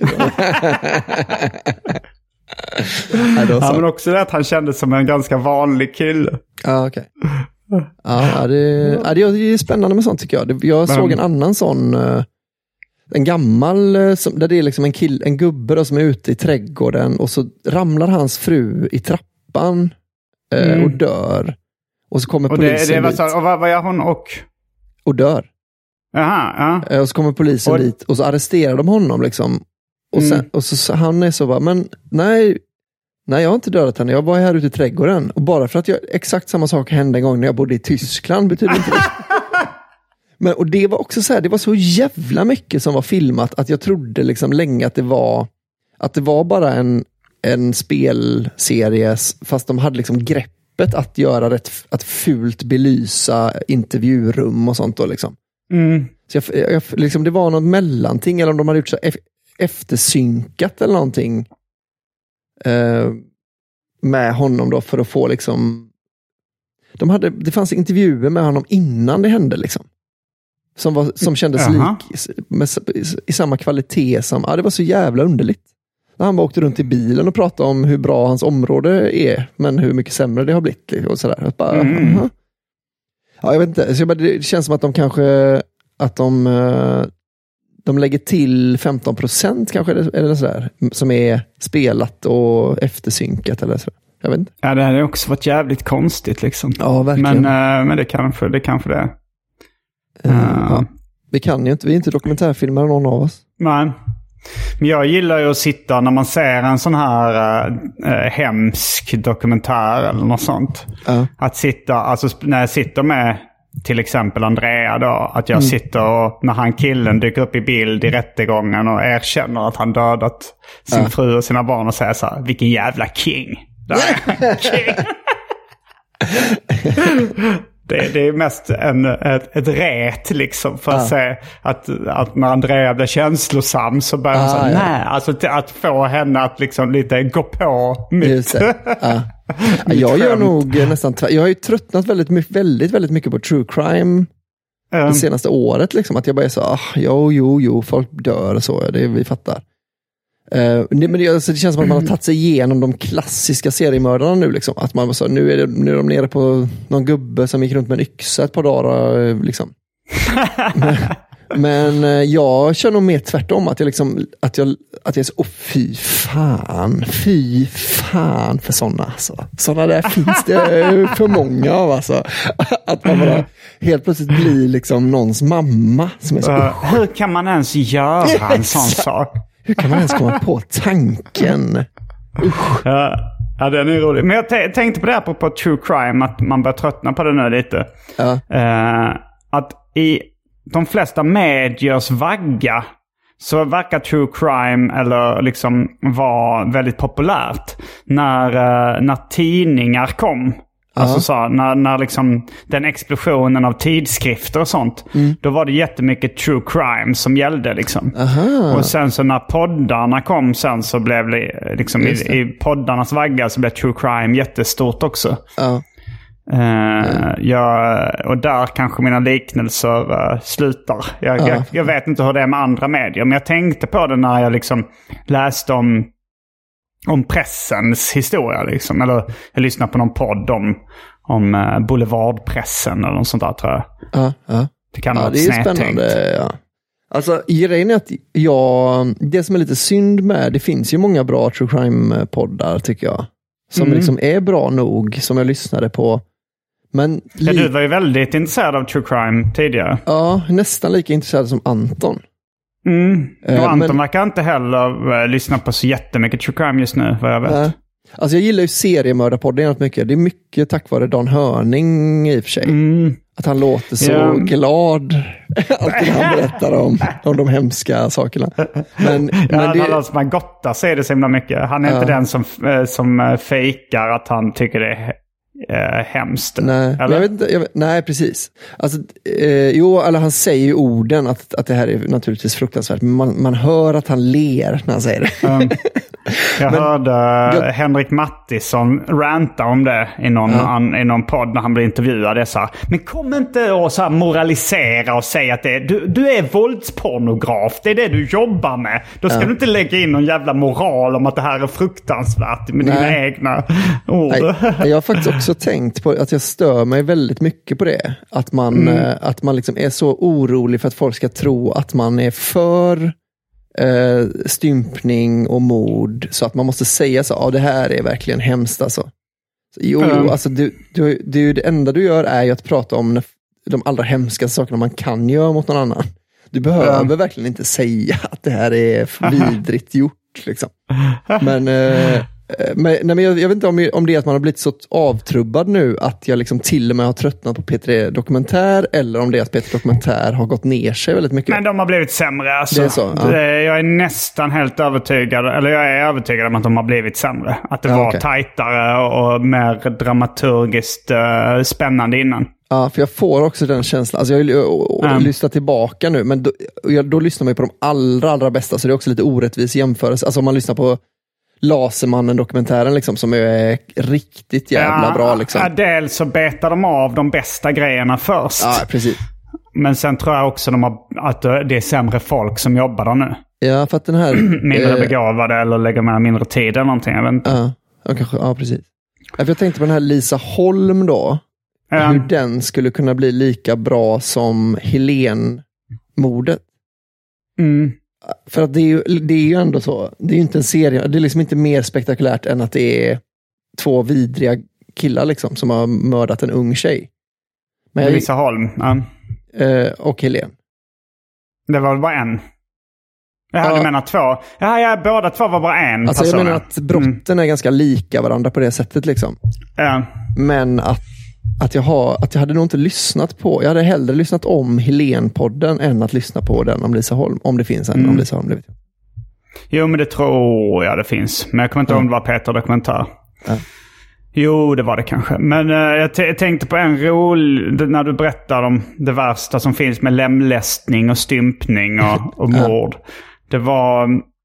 Ja, men också det att han kändes som en ganska vanlig kille. Ja, okej. Okay. Ja, det, ja, det är spännande med sånt tycker jag. Jag såg en annan sån, en gammal, där det är liksom en, kill, en gubbe då, som är ute i trädgården och så ramlar hans fru i trappan mm. och dör. Och så kommer och polisen det, det var dit. så, och vad, vad gör hon och... Och dör. Aha, ja. Och så kommer polisen och... dit och så arresterar de honom liksom. Och, sen, mm. och så, så han är så bara, men nej, nej jag har inte dödat henne, jag var här ute i trädgården. Och bara för att jag, exakt samma sak hände en gång när jag bodde i Tyskland betyder inte det. Men, och det var också så här, det var så jävla mycket som var filmat att jag trodde liksom länge att det var att det var bara en, en spelserie, fast de hade liksom greppet att göra rätt, att fult belysa intervjurum och sånt då liksom. Mm. Så jag, jag, liksom, det var något mellanting, eller om de hade gjort så e- eftersynkat eller någonting eh, med honom då för att få liksom de hade, det fanns intervjuer med honom innan det hände liksom som, var, som kändes uh-huh. lik med, i, i samma kvalitet som, ja det var så jävla underligt när han bara åkte runt i bilen och pratade om hur bra hans område är men hur mycket sämre det har blivit och sådär. Bara, mm. uh-huh. Ja, jag vet inte. Så jag bara, det känns som att de kanske att de, de lägger till femton procent kanske eller sådär, som är spelat och eftersynkat eller så. Jag vet inte. Ja, det hade också varit jävligt konstigt liksom. Ja, verkligen. Men, men det kanske det kanske det. Uh, uh. Ja. Vi kan ju inte, vi är inte dokumentärfilmare någon av oss. Nej. Men jag gillar ju att sitta när man ser en sån här äh, hemsk dokumentär eller något sånt. Uh. Att sitta, alltså när jag sitter med till exempel Andrea då, att jag mm. sitter och när han killen dyker upp i bild i rättegången och erkänner att han dödat sin uh. fru och sina barn och säger så här, vilken jävla king. king. Det, det är mest en, ett, ett rät liksom för att ah. se att, att när Andrea blir känslosam så börjar man ah, säga, ja. nej, alltså till, att få henne att liksom lite gå på mitt. ah. Jag gör nog nästan tvärt. Jag har ju tröttnat väldigt mycket, väldigt, väldigt mycket på true crime um. det senaste året liksom, att jag bara är så, ah, jo, jo, jo, folk dör och så, det vi fattar. Uh, det, men det, alltså, det känns som att man har tagit sig igenom de klassiska seriemördarna nu liksom. Att man så, nu, är det, nu är de nere på någon gubbe som gick runt med en yxa ett par dagar liksom. men men uh, jag känner nog mer tvärtom att jag liksom att jag, att jag är så, oh, fy fan fy fan för sådana alltså. Sådana där finns det för många av alltså. Att man bara helt plötsligt blir liksom någons mamma som är så, uh, hur kan man ens göra en sån sak? Hur kan man ens komma på tanken? Usch. Ja, ja, den är rolig. Men jag t- tänkte på det här på, på true crime, att man börjar tröttna på det nu lite. Ja. Uh, att i de flesta mediers vagga så verkar true crime eller liksom vara väldigt populärt när, uh, när tidningar kom. Alltså så, när, när liksom den explosionen av tidskrifter och sånt, mm. då var det jättemycket true crime som gällde liksom. Aha. Och sen så när poddarna kom sen så blev det liksom i, i poddarnas vagga så blev true crime jättestort också. Ja. Uh, mm. jag, och där kanske mina liknelser uh, slutar. Jag, ja. jag, jag vet inte hur det är med andra medier, men jag tänkte på det när jag liksom läste om om pressens historia liksom, eller jag lyssnade på någon podd om om uh, boulevardpressen eller något sånt där, tror jag. Ja, ja. Det kan ja, vara det är spännande. Ja. Alltså, grejen är att jag, det som är lite synd med, det finns ju många bra true crime-poddar tycker jag, som mm. liksom är bra nog, som jag lyssnade på. Men ja, li- du var ju väldigt intresserad av true crime tidigare. Ja, nästan lika intresserad som Anton. Mm. Och uh, Anton men, verkar inte heller uh, lyssna på så jättemycket true crime just nu, vad jag vet. Uh, alltså jag gillar ju seriemördarpodden jävligt mycket. Det är mycket tack vare Dan Hörning i och för sig. Mm. Att han låter så yeah. glad. Alltid han berättar om, om de hemska sakerna. Men, ja, men det... han som man gottar sig det så himla mycket. Han är uh. inte den som, som fejkar att han tycker det är Eh, hemskt. Nej, jag vet inte, jag vet, nej, precis. Alltså, eh, jo, eller han säger ju orden att, att det här är naturligtvis fruktansvärt. Men man, man hör att han ler när han säger det. Um, jag men, hörde jag... Henrik Mattisson ranta om det i någon, ja. an, i någon podd när han blev intervjuad. Det så här, men kom inte och så här moralisera och säga att det är, du, du är våldspornograf. Det är det du jobbar med. Då ska ja. du inte lägga in någon jävla moral om att det här är fruktansvärt med nej. dina egna ord. Nej, jag har faktiskt också tänkt på att jag stör mig väldigt mycket på det. Att man, mm. att man liksom är så orolig för att folk ska tro att man är för eh, stympning och mord, så att man måste säga så, ja ah, det här är verkligen hemskt alltså. Så, jo, mm. alltså du, du, du, det enda du gör är ju att prata om de allra hemskaste sakerna man kan göra mot någon annan. Du behöver mm. verkligen inte säga att det här är vidrigt gjort liksom. Men eh, Men, nej, men jag, jag vet inte om, om det är att man har blivit så avtrubbad nu att jag liksom till och med har tröttnat på P tre Dokumentär, eller om det är att P tre Dokumentär har gått ner sig väldigt mycket. Men de har blivit sämre alltså. Det är så, ja. Jag är nästan helt övertygad, eller jag är övertygad om att de har blivit sämre. Att det ja, var okay. tajtare och mer dramaturgiskt uh, spännande innan. Ja, för jag får också den känslan. Alltså jag har mm. lyssnat tillbaka nu, men då, jag, då lyssnar man ju på de allra, allra bästa, så det är också lite orättvis jämförelse. Alltså om man lyssnar på Lasermannen-dokumentären liksom, som är riktigt jävla ja, bra liksom. Ja, dels så betar de av de bästa grejerna först. Ja, precis. Men sen tror jag också de har, att det är sämre folk som jobbar där nu. Ja, för att den här... mindre eh, begåvade eller lägger med mindre tid eller någonting, jag vet inte. Ja, ja, kanske, ja precis. Ja, för jag tänkte på den här Lisa Holm då. um, hur den skulle kunna bli lika bra som Helen-mordet. Mm. För att det är, ju, det är ju ändå så. Det är ju inte en serie. Det är liksom inte mer spektakulärt än att det är två vidriga killar liksom, som har mördat en ung tjej. Men Lisa Holm. Ja. Uh, och Helen. Det var bara en. Jag hade ja. menat två. Ja, ja, båda två var bara en alltså, person. Jag menar att brotten mm. är ganska lika varandra på det sättet liksom. Ja. Men att, att, jag har, att jag hade nog inte lyssnat på, jag hade hellre lyssnat om Helen-podden än att lyssna på den om Lisa Holm. Om det finns en mm. om Lisa Holm, det vet jag. Jo, men det tror jag det finns. Men jag kommer inte ihåg mm. om det var Peter Dokumentär. Ja. Jo, det var det kanske. Men uh, jag, t- jag tänkte på en rolig, när du berättar om det värsta som finns med lemlästning och stympning och, och mord. Ja. Det var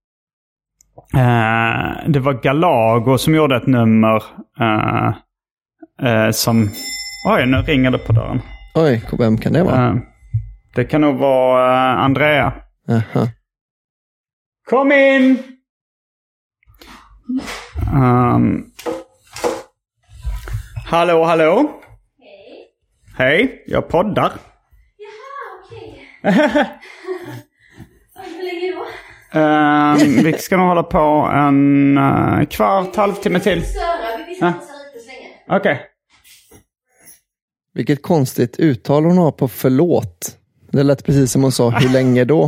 uh, det var Galago som gjorde ett nummer uh, uh, som... Oj, nu ringer det på dörren. Oj, vem kan det vara? Uh, det kan nog vara uh, Andrea. Uh-huh. Kom in! Um, hallå, hallå. Hej. Hej, jag poddar. Jaha, okej. Okay. Hur länge då? Um, vi ska nog hålla på en uh, kvart, halvtimme till. Söra, vi visste oss lite så länge. Okej. Okay. Vilket konstigt uttal hon har på förlåt. Det lät precis som hon sa, hur länge då?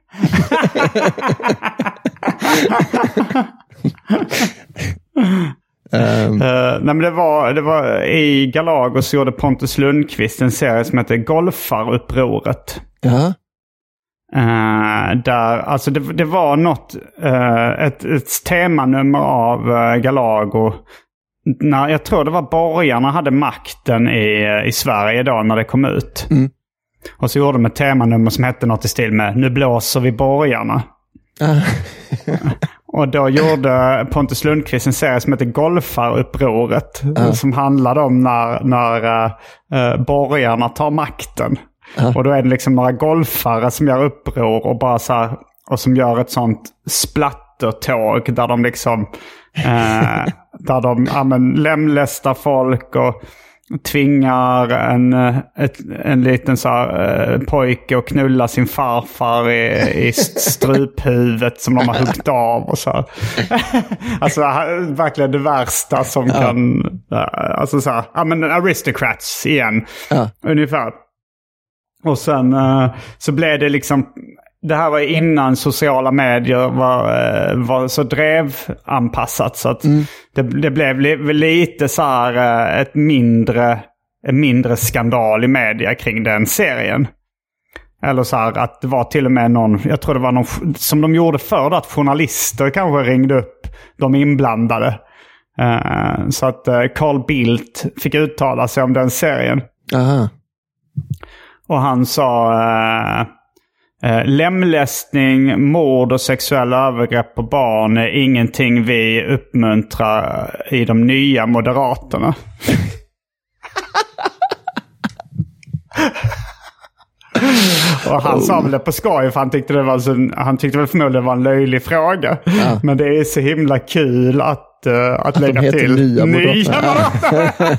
um. uh, nej men det var, det var i Galago så gjorde Pontus Lundqvist en serie som heter Golfarupproret. Ja. Uh, där, alltså det, det var något, uh, ett, ett temanummer av uh, Galago. När, jag tror det var borgarna hade makten i, i Sverige då när det kom ut. Mm. Och så gjorde de ett temanummer som hette något i stil med Nu blåser vi borgarna. Uh. Och då gjorde Pontus Lundqvist en serie som heter Golfarupproret. Uh. Som handlade om när, när uh, borgarna tar makten. Uh. Och då är det liksom några golfare som gör uppror och bara så här, och som gör ett sånt splattertåg där de liksom eh, där de ja, men, lämlästar folk och tvingar en, ett, en liten så här, eh, pojke att knulla sin farfar i, i struphuvudet som de har huggit av och så här. Alltså verkligen det värsta som ja. kan alltså så här, ja men aristocrats igen ja. ungefär. Och sen uh, så blev det liksom, det här var innan sociala medier var, uh, var så drevanpassat så att mm. det, det blev li- lite så här uh, ett mindre, en mindre skandal i media kring den serien. Eller så här att det var till och med någon, jag tror det var någon som de gjorde förr att journalister kanske ringde upp de inblandade. Uh, så att uh, Carl Bildt fick uttala sig om den serien. Aha. Och han sa äh, äh, lemlästning, mord och sexuella övergrepp på barn är ingenting vi uppmuntrar i de nya moderaterna. Och han sa väl det på skoj för han tyckte det var så, han tyckte väl förmodligen det var en löjlig fråga. Ja. Men det är så himla kul att, uh, att, att lägga till nya moderaterna. Nya moderaterna.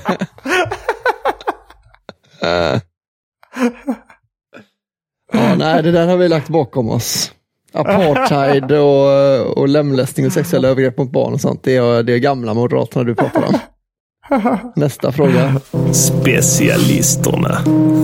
uh. Ja, nej, det där har vi lagt bakom oss. Apartheid och, och lämlästning och sexuella övergrepp mot barn och sånt. Det är, det är gamla moderaterna du pratar om. Nästa fråga. Specialisterna.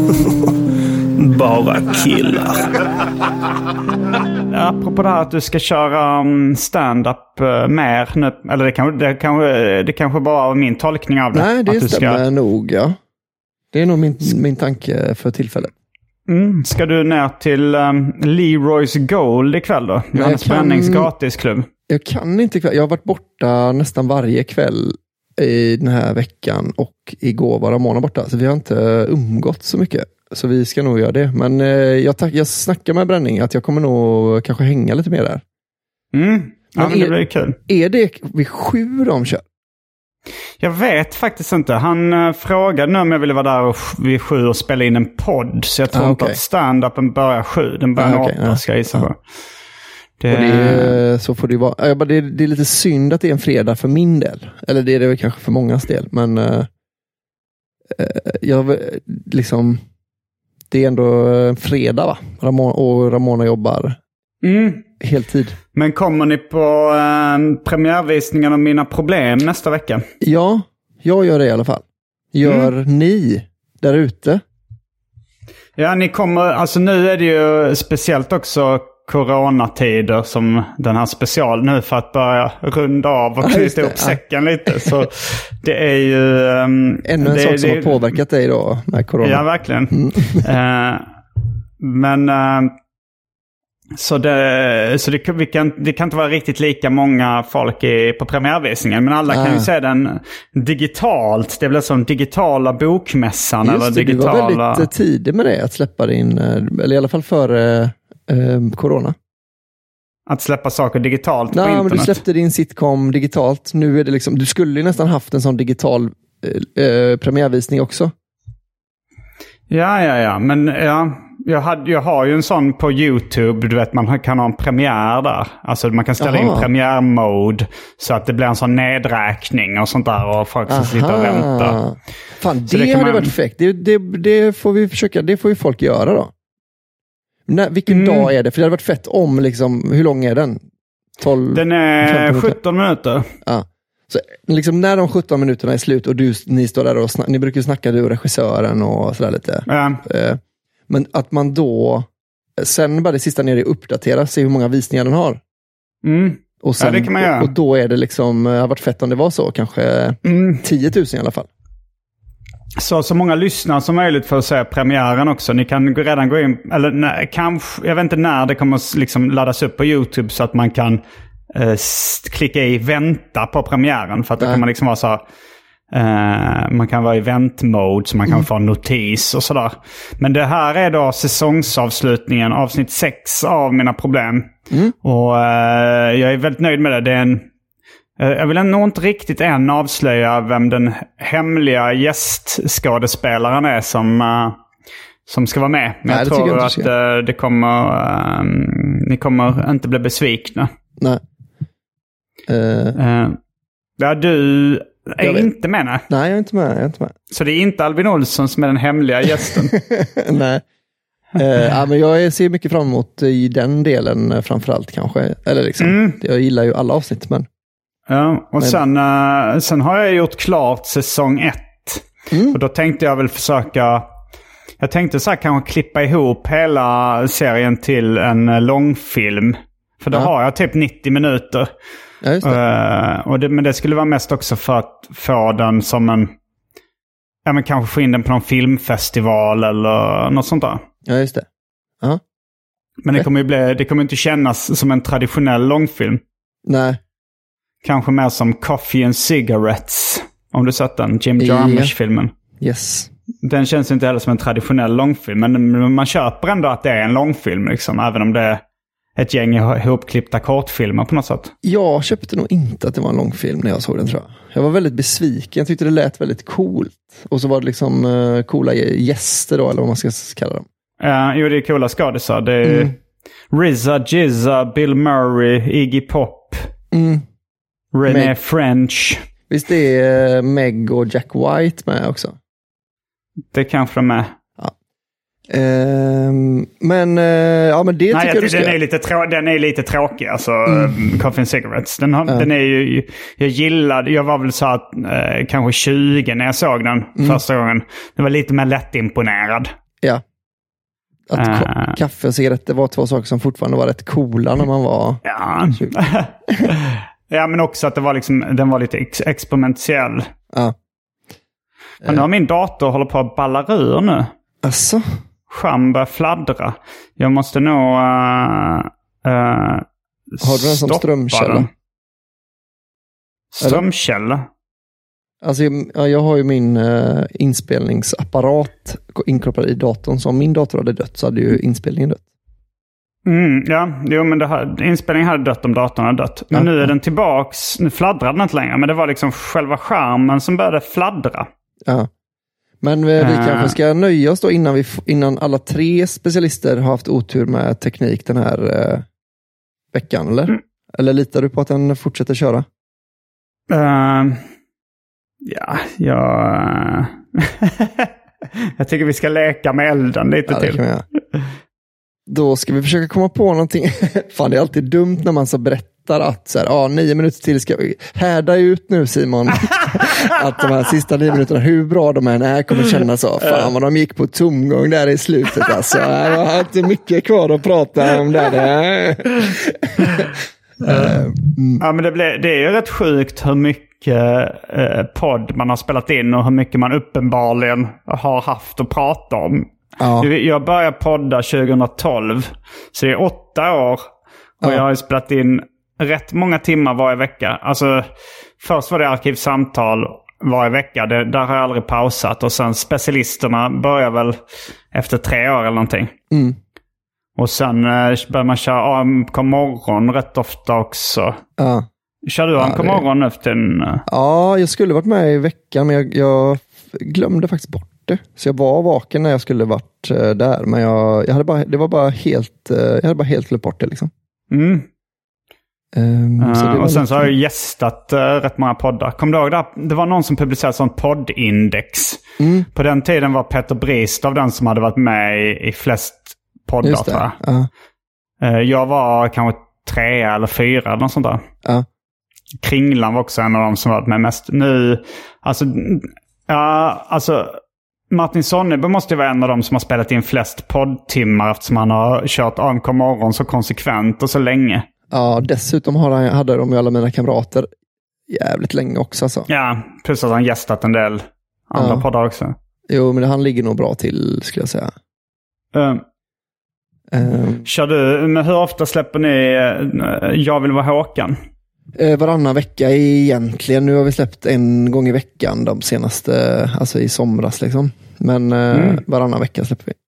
Bara killar. Apropå det här att du ska köra stand-up uh, mer nu, eller det kanske, det, kanske, det kanske bara var min tolkning av det. Nej, det att stämmer du ska... nog, ja. Det är nog min, min tanke för tillfället. Mm. Ska du ner till um, Leroy's Gold ikväll då? Johannes Brennings gratisklubb. Jag kan inte ikväll. Jag har varit borta nästan varje kväll i den här veckan och igår var Ramona borta. Så vi har inte umgått så mycket. Så vi ska nog göra det. Men eh, jag, tack, jag snackar med Bränning att jag kommer nog kanske hänga lite mer där. Mm. Ja, men, men det blir kul. Är det vid sju de kör? Jag vet faktiskt inte. Han uh, frågade nu om jag ville vara där och, vid sju och spela in en podd. Så jag tror ah, okay. inte att stand-upen börjar sju. Den börjar ah, okay. åtta, ska jag gissa ah. det... Och det, så får det vara. Ja, det, det är lite synd att det är en fredag för min del. Eller det är det väl kanske för mångas del. Men uh, eh, jag liksom, det är ändå en fredag va? Ramona, och Ramona jobbar mm. heltid. Men kommer ni på eh, premiärvisningen av Mina problem nästa vecka? Ja, jag gör det i alla fall. Gör mm. ni där ute? Ja, ni kommer, alltså nu är det ju speciellt också coronatider som den här special nu för att börja runda av och knyta ihop säcken ja. lite. Så det är ju... Um, Ännu en det, sak det, som har påverkat dig då med corona. Ja, verkligen. Mm. uh, men... Uh, Så, det, så det, vi kan, det kan inte vara riktigt lika många folk i, på premiärvisningen. Men alla ah. kan ju se den digitalt. Det blir som digitala bokmässan. Just eller det, digitala... du var väldigt tidig med det. Att släppa din, eller i alla fall före eh, corona. Att släppa saker digitalt Nej, på internet. Men du släppte din sitcom digitalt. Nu är det liksom, du skulle ju nästan haft en sån digital eh, premiärvisning också. Ja, ja, ja. Men ja... Jag, hade, jag har ju en sån på YouTube, du vet man kan ha en premiär där. Alltså man kan ställa Aha. in premiärmode så att det blir en sån nedräkning och sånt där och folk som sitter och väntar. Fan, det, det hade man... varit fräckt. Det, det, det får vi försöka, det får ju folk göra då. När, vilken mm. dag är det? För det hade varit fett om liksom, hur lång är den? tolv Den är sjutton minuter. Ja. Så liksom när de sjutton minuterna är slut och du, ni står där och snackar, ni brukar ju snacka du och regissören och sådär lite. Ja. Eh, Men att man då, sen bara det sista nere uppdaterar, se hur många visningar den har. Mm. Och, sen, ja, det kan man göra. Och då är det liksom, det har varit fett om det var så, kanske mm. tio tusen i alla fall. Så, så många lyssnare som möjligt för att se premiären också. Ni kan redan gå in, eller nej, kanske, jag vet inte när det kommer liksom laddas upp på YouTube så att man kan eh, klicka i vänta på premiären. För att då ja. kan man liksom vara så Uh, man kan vara i event-mode så man kan mm. få en notis och sådär. Men det här är då säsongsavslutningen, avsnitt sex av Mina problem. Mm. Och uh, jag är väldigt nöjd med det. Det är en, uh, jag vill nog inte riktigt än avslöja vem den hemliga gästskådespelaren är som, uh, som ska vara med. Men Nej, jag tror jag att uh, det kommer, uh, ni kommer inte bli besvikna. Nej. Uh. Uh, ja, du... Jag är inte med, nej. Nej, jag är inte med, jag är inte med. Så det är inte Albin Olsson som är den hemliga gästen? Nej. Eh, ja, men jag ser mycket fram emot i den delen framförallt kanske. Eller liksom, mm. jag gillar ju alla avsnitt, men... Ja, och men... Sen, uh, sen har jag gjort klart säsong ett. Mm. Och då tänkte jag väl försöka... Jag tänkte så här kanske klippa ihop hela serien till en långfilm. För då ja. har jag typ nittio minuter. Ja, just det. Uh, och det, men det skulle vara mest också för att få den som en... Ja, men kanske få in den på någon filmfestival eller något sånt där. Ja, just det. Uh-huh. Men det kommer ju bli, det kommer inte kännas som en traditionell långfilm. Nej. Kanske mer som Coffee and Cigarettes. Om du sett den, Jim Jarmusch-filmen. Yes. Den känns inte heller som en traditionell långfilm. Men man köper ändå att det är en långfilm liksom. Även om det är ett gäng ihopklippta kortfilmer på något sätt. Jag köpte nog inte att det var en långfilm när jag såg den, tror jag. Jag var väldigt besviken. Jag tyckte det lät väldigt coolt. Och så var det liksom uh, coola gäster då, eller vad man ska kalla dem. Uh, jo, det är coola skådisar. Det är mm. R Z A, Jizza, Bill Murray, Iggy Pop, mm. René Meg. French. Visst det är uh, Meg och Jack White med också? Det kanske de är. Ja. Uh, men, uh, ja, men det Nej, tycker jag du ska... den, är lite trå- den är lite tråkig, alltså mm. Coffee and Cigarettes. Den, har, uh. den är ju... Jag gillade... Jag var väl så att uh, kanske tjugo när jag såg den mm. första gången. Det var lite mer lättimponerad. Ja. Att uh. kaffe och cigaretter var två saker som fortfarande var rätt coola när man var... Ja. Ja, men också att det var liksom, den var lite ex- experimentell. Ja. Men nu har min dator håller på att balla ur nu. Asså? Skärm börjar fladdra. Jag måste nog uh, uh, har du den som strömkälla? Strömkälla? Alltså, jag, jag har ju min uh, inspelningsapparat inkopplad i datorn. Så om min dator hade dött så hade ju inspelningen dött. Mm, ja, jo, men det här, inspelningen hade dött om datorn hade dött. Men ja, nu är ja. den tillbaks. Nu fladdrar den inte längre. Men det var liksom själva skärmen som började fladdra. Ja. Men vi, vi uh. kanske ska nöja oss då innan, vi, innan alla tre specialister har haft otur med teknik den här uh, veckan, eller? Mm. Eller litar du på att den fortsätter köra? Uh, ja, jag, Jag tycker vi ska leka med elden lite ja, till. Då ska vi försöka komma på någonting. Fan, det är alltid dumt när man så berättar att så här, ah, nio minuter till ska vi härda ut nu, Simon. Att de här sista nio minuterna, hur bra de än är, kommer känna så. Fan vad de gick på tomgång där i slutet. Alltså. Jag har inte mycket kvar att prata om där. mm. Ja, men det, blir, det är ju rätt sjukt hur mycket eh, podd man har spelat in och hur mycket man uppenbarligen har haft att prata om. Ja. Jag började podda tjugohundratolv, så det är åtta år och ja. Jag har spelat in rätt många timmar varje vecka. Alltså, först var det arkivsamtal varje vecka, det, där har jag aldrig pausat. Och sen specialisterna börjar väl efter tre år eller någonting. Mm. Och sen eh, börjar man köra A M K morgon rätt ofta också. Ja. Kör du A M K ja, morgon efter en... Uh... Ja, jag skulle varit med i veckan, men jag, jag glömde faktiskt bort. Så jag var vaken när jag skulle varit uh, där, men jag, jag hade bara, det var bara helt, uh, jag hade bara helt glömt bort det liksom. Mm. Um, uh, så det och sen lite... så har jag gästat uh, rätt många poddar. Kom du ihåg det? Det var någon som publicerade sån poddindex. Mm. På den tiden var Peter Bristav den som hade varit med i, i flest poddar. Just det. Tror jag. Uh. Uh, jag var kanske tre eller fyra eller något sånt där. Uh. Kringlan var också en av dem som varit med mest. Nu, alltså, ja, alltså Martin Sonneby måste ju vara en av dem som har spelat in flest poddtimmar eftersom han har kört A M K morgon så konsekvent och så länge. Ja, dessutom har han, hade de ju alla mina kamrater jävligt länge också. Alltså. Ja, plus att han gästat en del andra ja. poddar också. Jo, men han ligger nog bra till, skulle jag säga. Um, um. Kör du, men hur ofta släpper ni uh, Jag vill vara Håkan? Eh, varannan vecka egentligen. Nu har vi släppt en gång i veckan de senaste, alltså i somras liksom. Men eh, mm. varannan vecka släpper vi.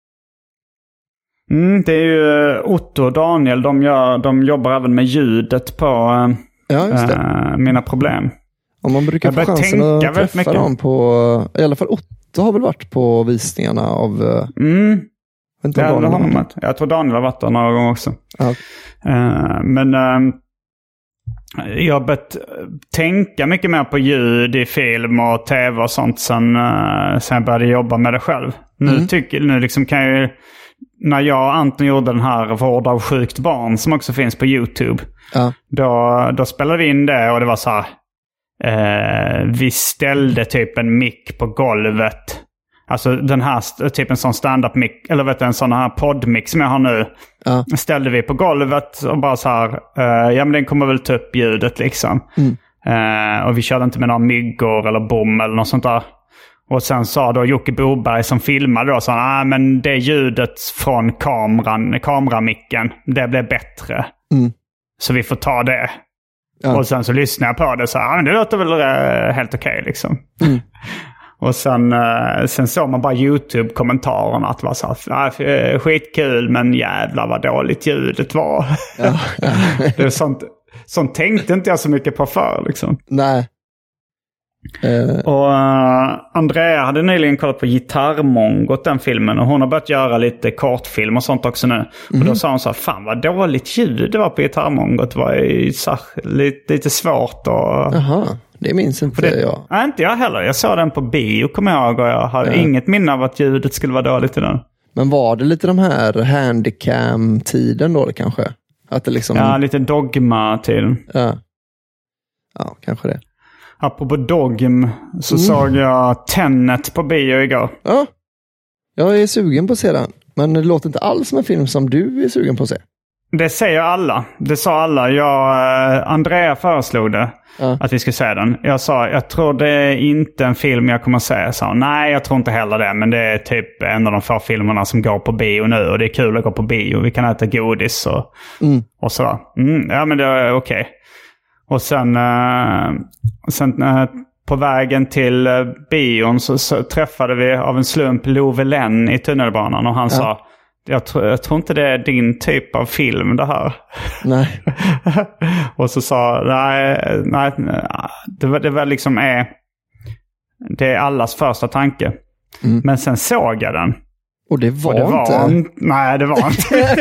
Mm, det är ju Otto och Daniel, de, gör, de jobbar även med ljudet på uh, ja, just det. Uh, mina problem. Om man brukar få chansen att träffa mycket. Dem på, i alla fall Otto har väl varit på visningarna av... Uh, mm. inte ja, Daniel honom, jag tror Daniel har varit där några gånger också. Ja. Uh, men... Uh, Jag har börjat tänka mycket mer på ljud i film och tv och sånt sen, uh, sen jag började jobba med det själv. Nu, mm. tycker, nu liksom kan jag ju, när jag och Anton gjorde den här Vård av sjukt barn som också finns på YouTube. Ja. Då, då spelade vi in det och det var så här, uh, vi ställde typ en mick på golvet. Alltså den här typ en sån stand-up mic, eller vet du, en sån här poddmick som jag har nu. Ja. Ställde vi på golvet och bara så här, uh, ja men den kommer väl ta upp ljudet liksom. Mm. Uh, och vi körde inte med några myggor eller bom eller något sånt där. Och sen sa då Jocke Boberg som filmade då, så ah, men det ljudet från kameran, kameramicken, det blev bättre. Mm. Så vi får ta det. Ja. Och sen så lyssnade jag på det så ah, men det låter väl uh, helt okej okay, liksom. Mm. Och sen, sen såg man bara YouTube-kommentarerna att det var så här, skitkul men jävlar vad dåligt ljudet var. Ja, ja. Det är sånt, sånt tänkte inte jag så mycket på för liksom. Nej. Uh. Och uh, Andrea hade nyligen kollat på Gitarrmongot, den filmen, och hon har börjat göra lite kortfilm och sånt också nu. Mm. Och då sa hon så här, fan vad dåligt ljud det var på Gitarrmongot. Det var ju så, lite, lite svårt och... Jaha. Det minns inte det, jag. Nej, inte jag heller. Jag såg den på bio, kommer jag ihåg, och jag hade ja. inget minne av att ljudet skulle vara dåligt i den. Men var det lite de här handicam-tiden då kanske? Att det liksom... Ja, lite dogma-tiden. Ja. Ja, kanske det. Apropå dogm så mm. såg jag Tenet på bio igår. Ja, jag är sugen på att se den. Men det låter inte alls som en film som du är sugen på att se. Det säger alla. Det sa alla. Jag, Andrea föreslog det. Ja. Att vi skulle se den. Jag sa, jag tror det är inte en film jag kommer att se. Jag sa, nej jag tror inte heller det. Men det är typ en av de få filmerna som går på bio nu. Och det är kul att gå på bio. Vi kan äta godis och, mm. och sådär. Mm, ja men det är okej. Okay. Och sen, uh, sen uh, på vägen till uh, bion så, så träffade vi av en slump Love Lenn i tunnelbanan. Och han ja. sa, jag, tr- jag tror inte det är din typ av film det här. Nej. Och så sa, nej, nej det, var, det var liksom är, det är allas första tanke. Mm. Men sen såg jag den. Och det var, och det var inte? En, nej, det var inte.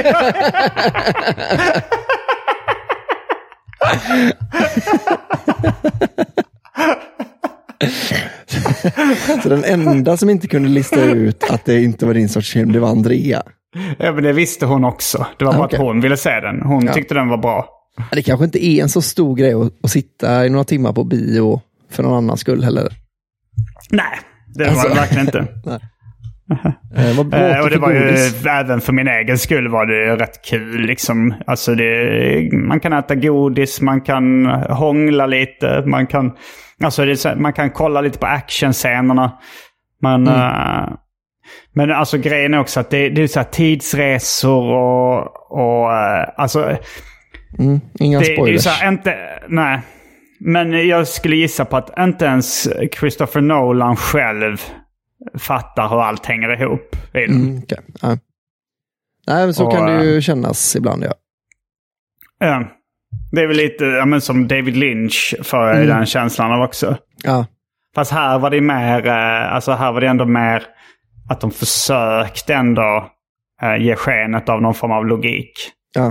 Så den enda som inte kunde lista ut att det inte var din sorts film, det var Andrea. Ja, men det visste hon också. Det var bara okay. att hon ville se den. Hon ja. tyckte den var bra. Det kanske inte är en så stor grej att, att sitta i några timmar på bio för någon annans skull heller. Nej, det alltså. var det verkligen inte. Nej. Eh, vad eh, och det var ju, även för min egen skull var det rätt kul liksom. Alltså det, man kan äta godis, man kan hångla lite, man kan alltså det, man kan kolla lite på actionscenerna. Man mm. uh, men alltså grejen är också att det, det är så här tidsresor och och uh, alltså mm, inga det, spoilers. Det är så här, inte nej. Men jag skulle gissa på att inte ens Christopher Nolan själv fattar hur allt hänger ihop. Mm, okay. ja. Nej, men så och, kan det ju kännas ibland, ja. Ja. Det är väl lite ja, men som David Lynch för mm. den känslan av också. Ja. Fast här var det mer, alltså här var det ändå mer att de försökte ändå äh, ge skenet av någon form av logik. Ja.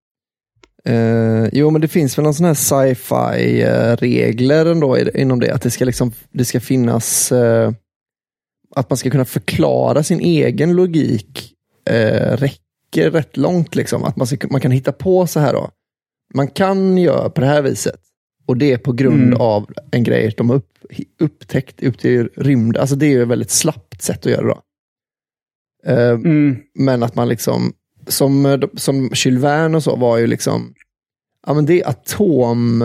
Uh, jo, men det finns väl någon sån här sci-fi uh, regler ändå inom det. Att det ska liksom, det ska finnas uh, att man ska kunna förklara sin egen logik uh, räcker rätt långt liksom. Att man, ska, man kan hitta på så här då. Man kan göra på det här viset. Och det är på grund mm. av en grej de har upp, upptäckt upp till rymd. Alltså det är ju ett väldigt slappt sätt att göra då. Uh, mm. Men att man liksom Som, som Jules Verne och så var ju liksom ja men det är atom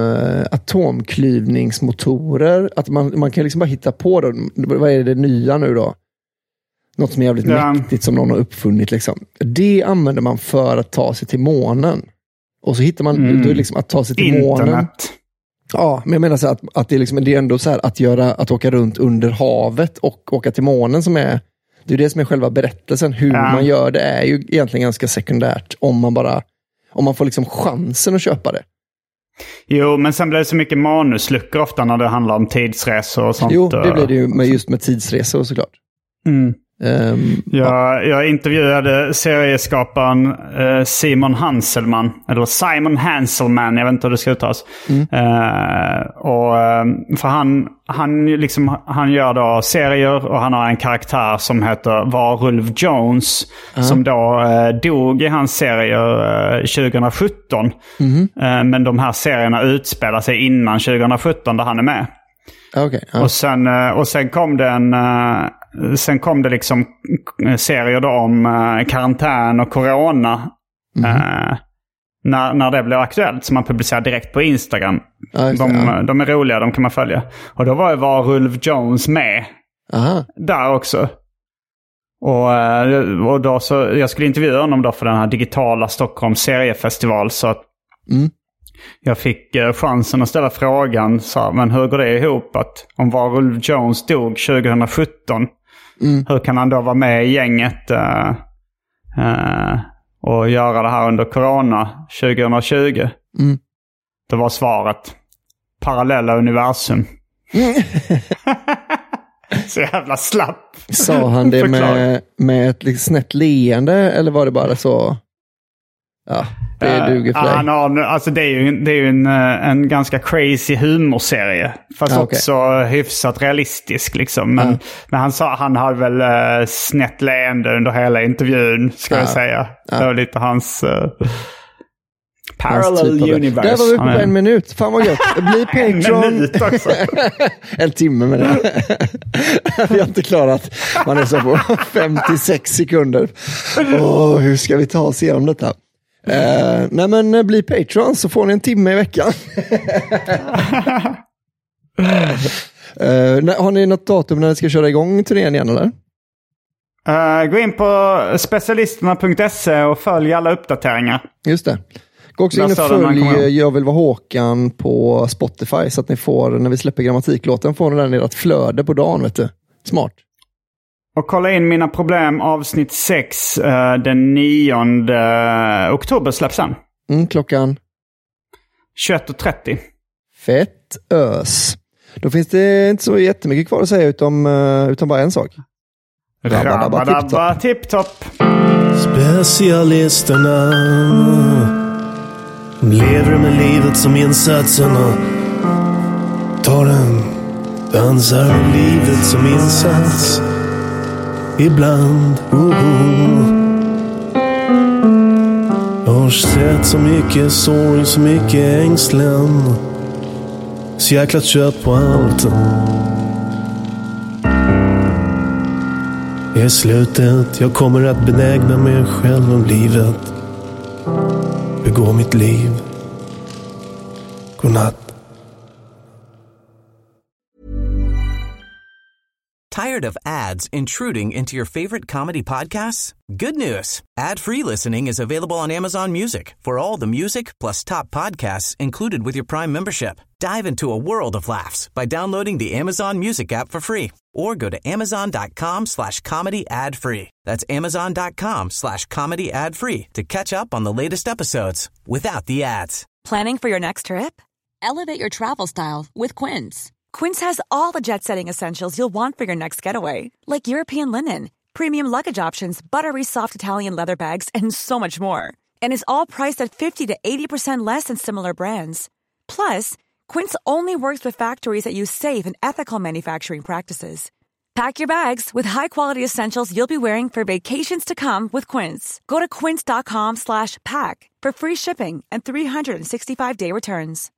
atomklyvningsmotorer att man, man kan liksom bara hitta på då, vad är det nya nu då? Något som är jävligt ja. mäktigt som någon har uppfunnit liksom. Det använder man för att ta sig till månen. Och så hittar man mm. då liksom att ta sig till Internet. månen. Ja, men jag menar så att, att det är liksom det är ändå så här att göra att åka runt under havet och åka till månen som är det är det som är själva berättelsen. Hur ja. man gör det är ju egentligen ganska sekundärt om man bara om man får liksom chansen att köpa det. Jo, men sen blir det så mycket manusluckor ofta när det handlar om tidsresor och sånt. Jo, det blir det ju med just med tidsresor såklart. Mm. Um, jag, ja. jag intervjuade serieskaparen uh, Simon Hanselman eller Simon Hanselman, jag vet inte hur det ska uttas. Mm. Uh, och uh, för han han liksom han gör då serier och han har en karaktär som heter Varulv Jones uh-huh. som då uh, dog i hans serier uh, tjugo sjutton. Mm-hmm. Uh, men de här serierna utspelar sig innan tjugo sjutton där han är med. Okay, uh. Och sen uh, och sen kom det en uh, Sen kom det liksom serier då om uh, karantän och corona mm. uh, när, när det blev aktuellt som man publicerar direkt på Instagram. Ah, de, ja. de är roliga, de kan man följa. Och då var ju Varulv Jones med Aha. där också. Och, uh, och då så, jag skulle intervjua honom då för den här digitala Stockholm seriefestival så att mm. jag fick uh, chansen att ställa frågan så, men hur går det ihop att om Varulv Jones dog tjugo sjutton mm. hur kan han då vara med i gänget uh, uh, och göra det här under corona tjugo tjugo? Mm. Det var svaret parallella universum. Mm. Så jävla slapp. Sa han det med, med ett liksom snett leende eller var det bara så ja, det duger för uh, dig? Han har, alltså det är ju, det är ju en, en ganska crazy humorserie. Fast ah, okay. också hyfsat realistisk liksom. Men, uh. men han sa han hade väl uh, snett leende under hela intervjun ska uh. jag säga. Uh. Det var lite hans... Uh, Parallel typ universe. Där var vi på en minut. Fan vad gött. Bli Patreon. En minut också. En timme med det. Vi har inte klarat. Man är så på femtiosex sekunder. Åh, hur ska vi ta oss igenom detta? Uh, nej men bli Patreon så får ni en timme i veckan. uh, har ni något datum när ni ska köra igång turnén igen eller? Uh, gå in på specialisterna punkt se och följ alla uppdateringar. Just det. Gå också in och följ Jag vill vara Håkan på Spotify så att ni får, när vi släpper grammatiklåten, får ni den i ert flöde på dagen, vet du. Smart. Och kolla in Mina problem avsnitt sex uh, den nionde oktober släpps den. Mm, klockan? tjugoett och trettio. Fett ös. Då finns det inte så jättemycket kvar att säga utom, uh, utom bara en sak. Rabba tipptopp. Specialisterna lever med livet som insatserna. Tar en Dansar livet som insats ibland, oh, oh. Jag har sett så mycket sorg, så mycket ängslan, så jäkla kött på allt. I slutet jag kommer att benägna mig själv om livet, begå mitt liv. Godnatt. Tired of ads intruding into your favorite comedy podcasts? Good news. Ad-free listening is available on Amazon Music for all the music plus top podcasts included with your Prime membership. Dive into a world of laughs by downloading the Amazon Music app for free or go to amazon.com slash comedy ad free. That's amazon.com slash comedy ad free to catch up on the latest episodes without the ads. Planning for your next trip? Elevate your travel style with Quince. Quince has all the jet-setting essentials you'll want for your next getaway, like European linen, premium luggage options, buttery soft Italian leather bags, and so much more. And is all priced at fifty to eighty percent less than similar brands. Plus, Quince only works with factories that use safe and ethical manufacturing practices. Pack your bags with high-quality essentials you'll be wearing for vacations to come with Quince. Go to quince.com slash pack for free shipping and three sixty-five day returns.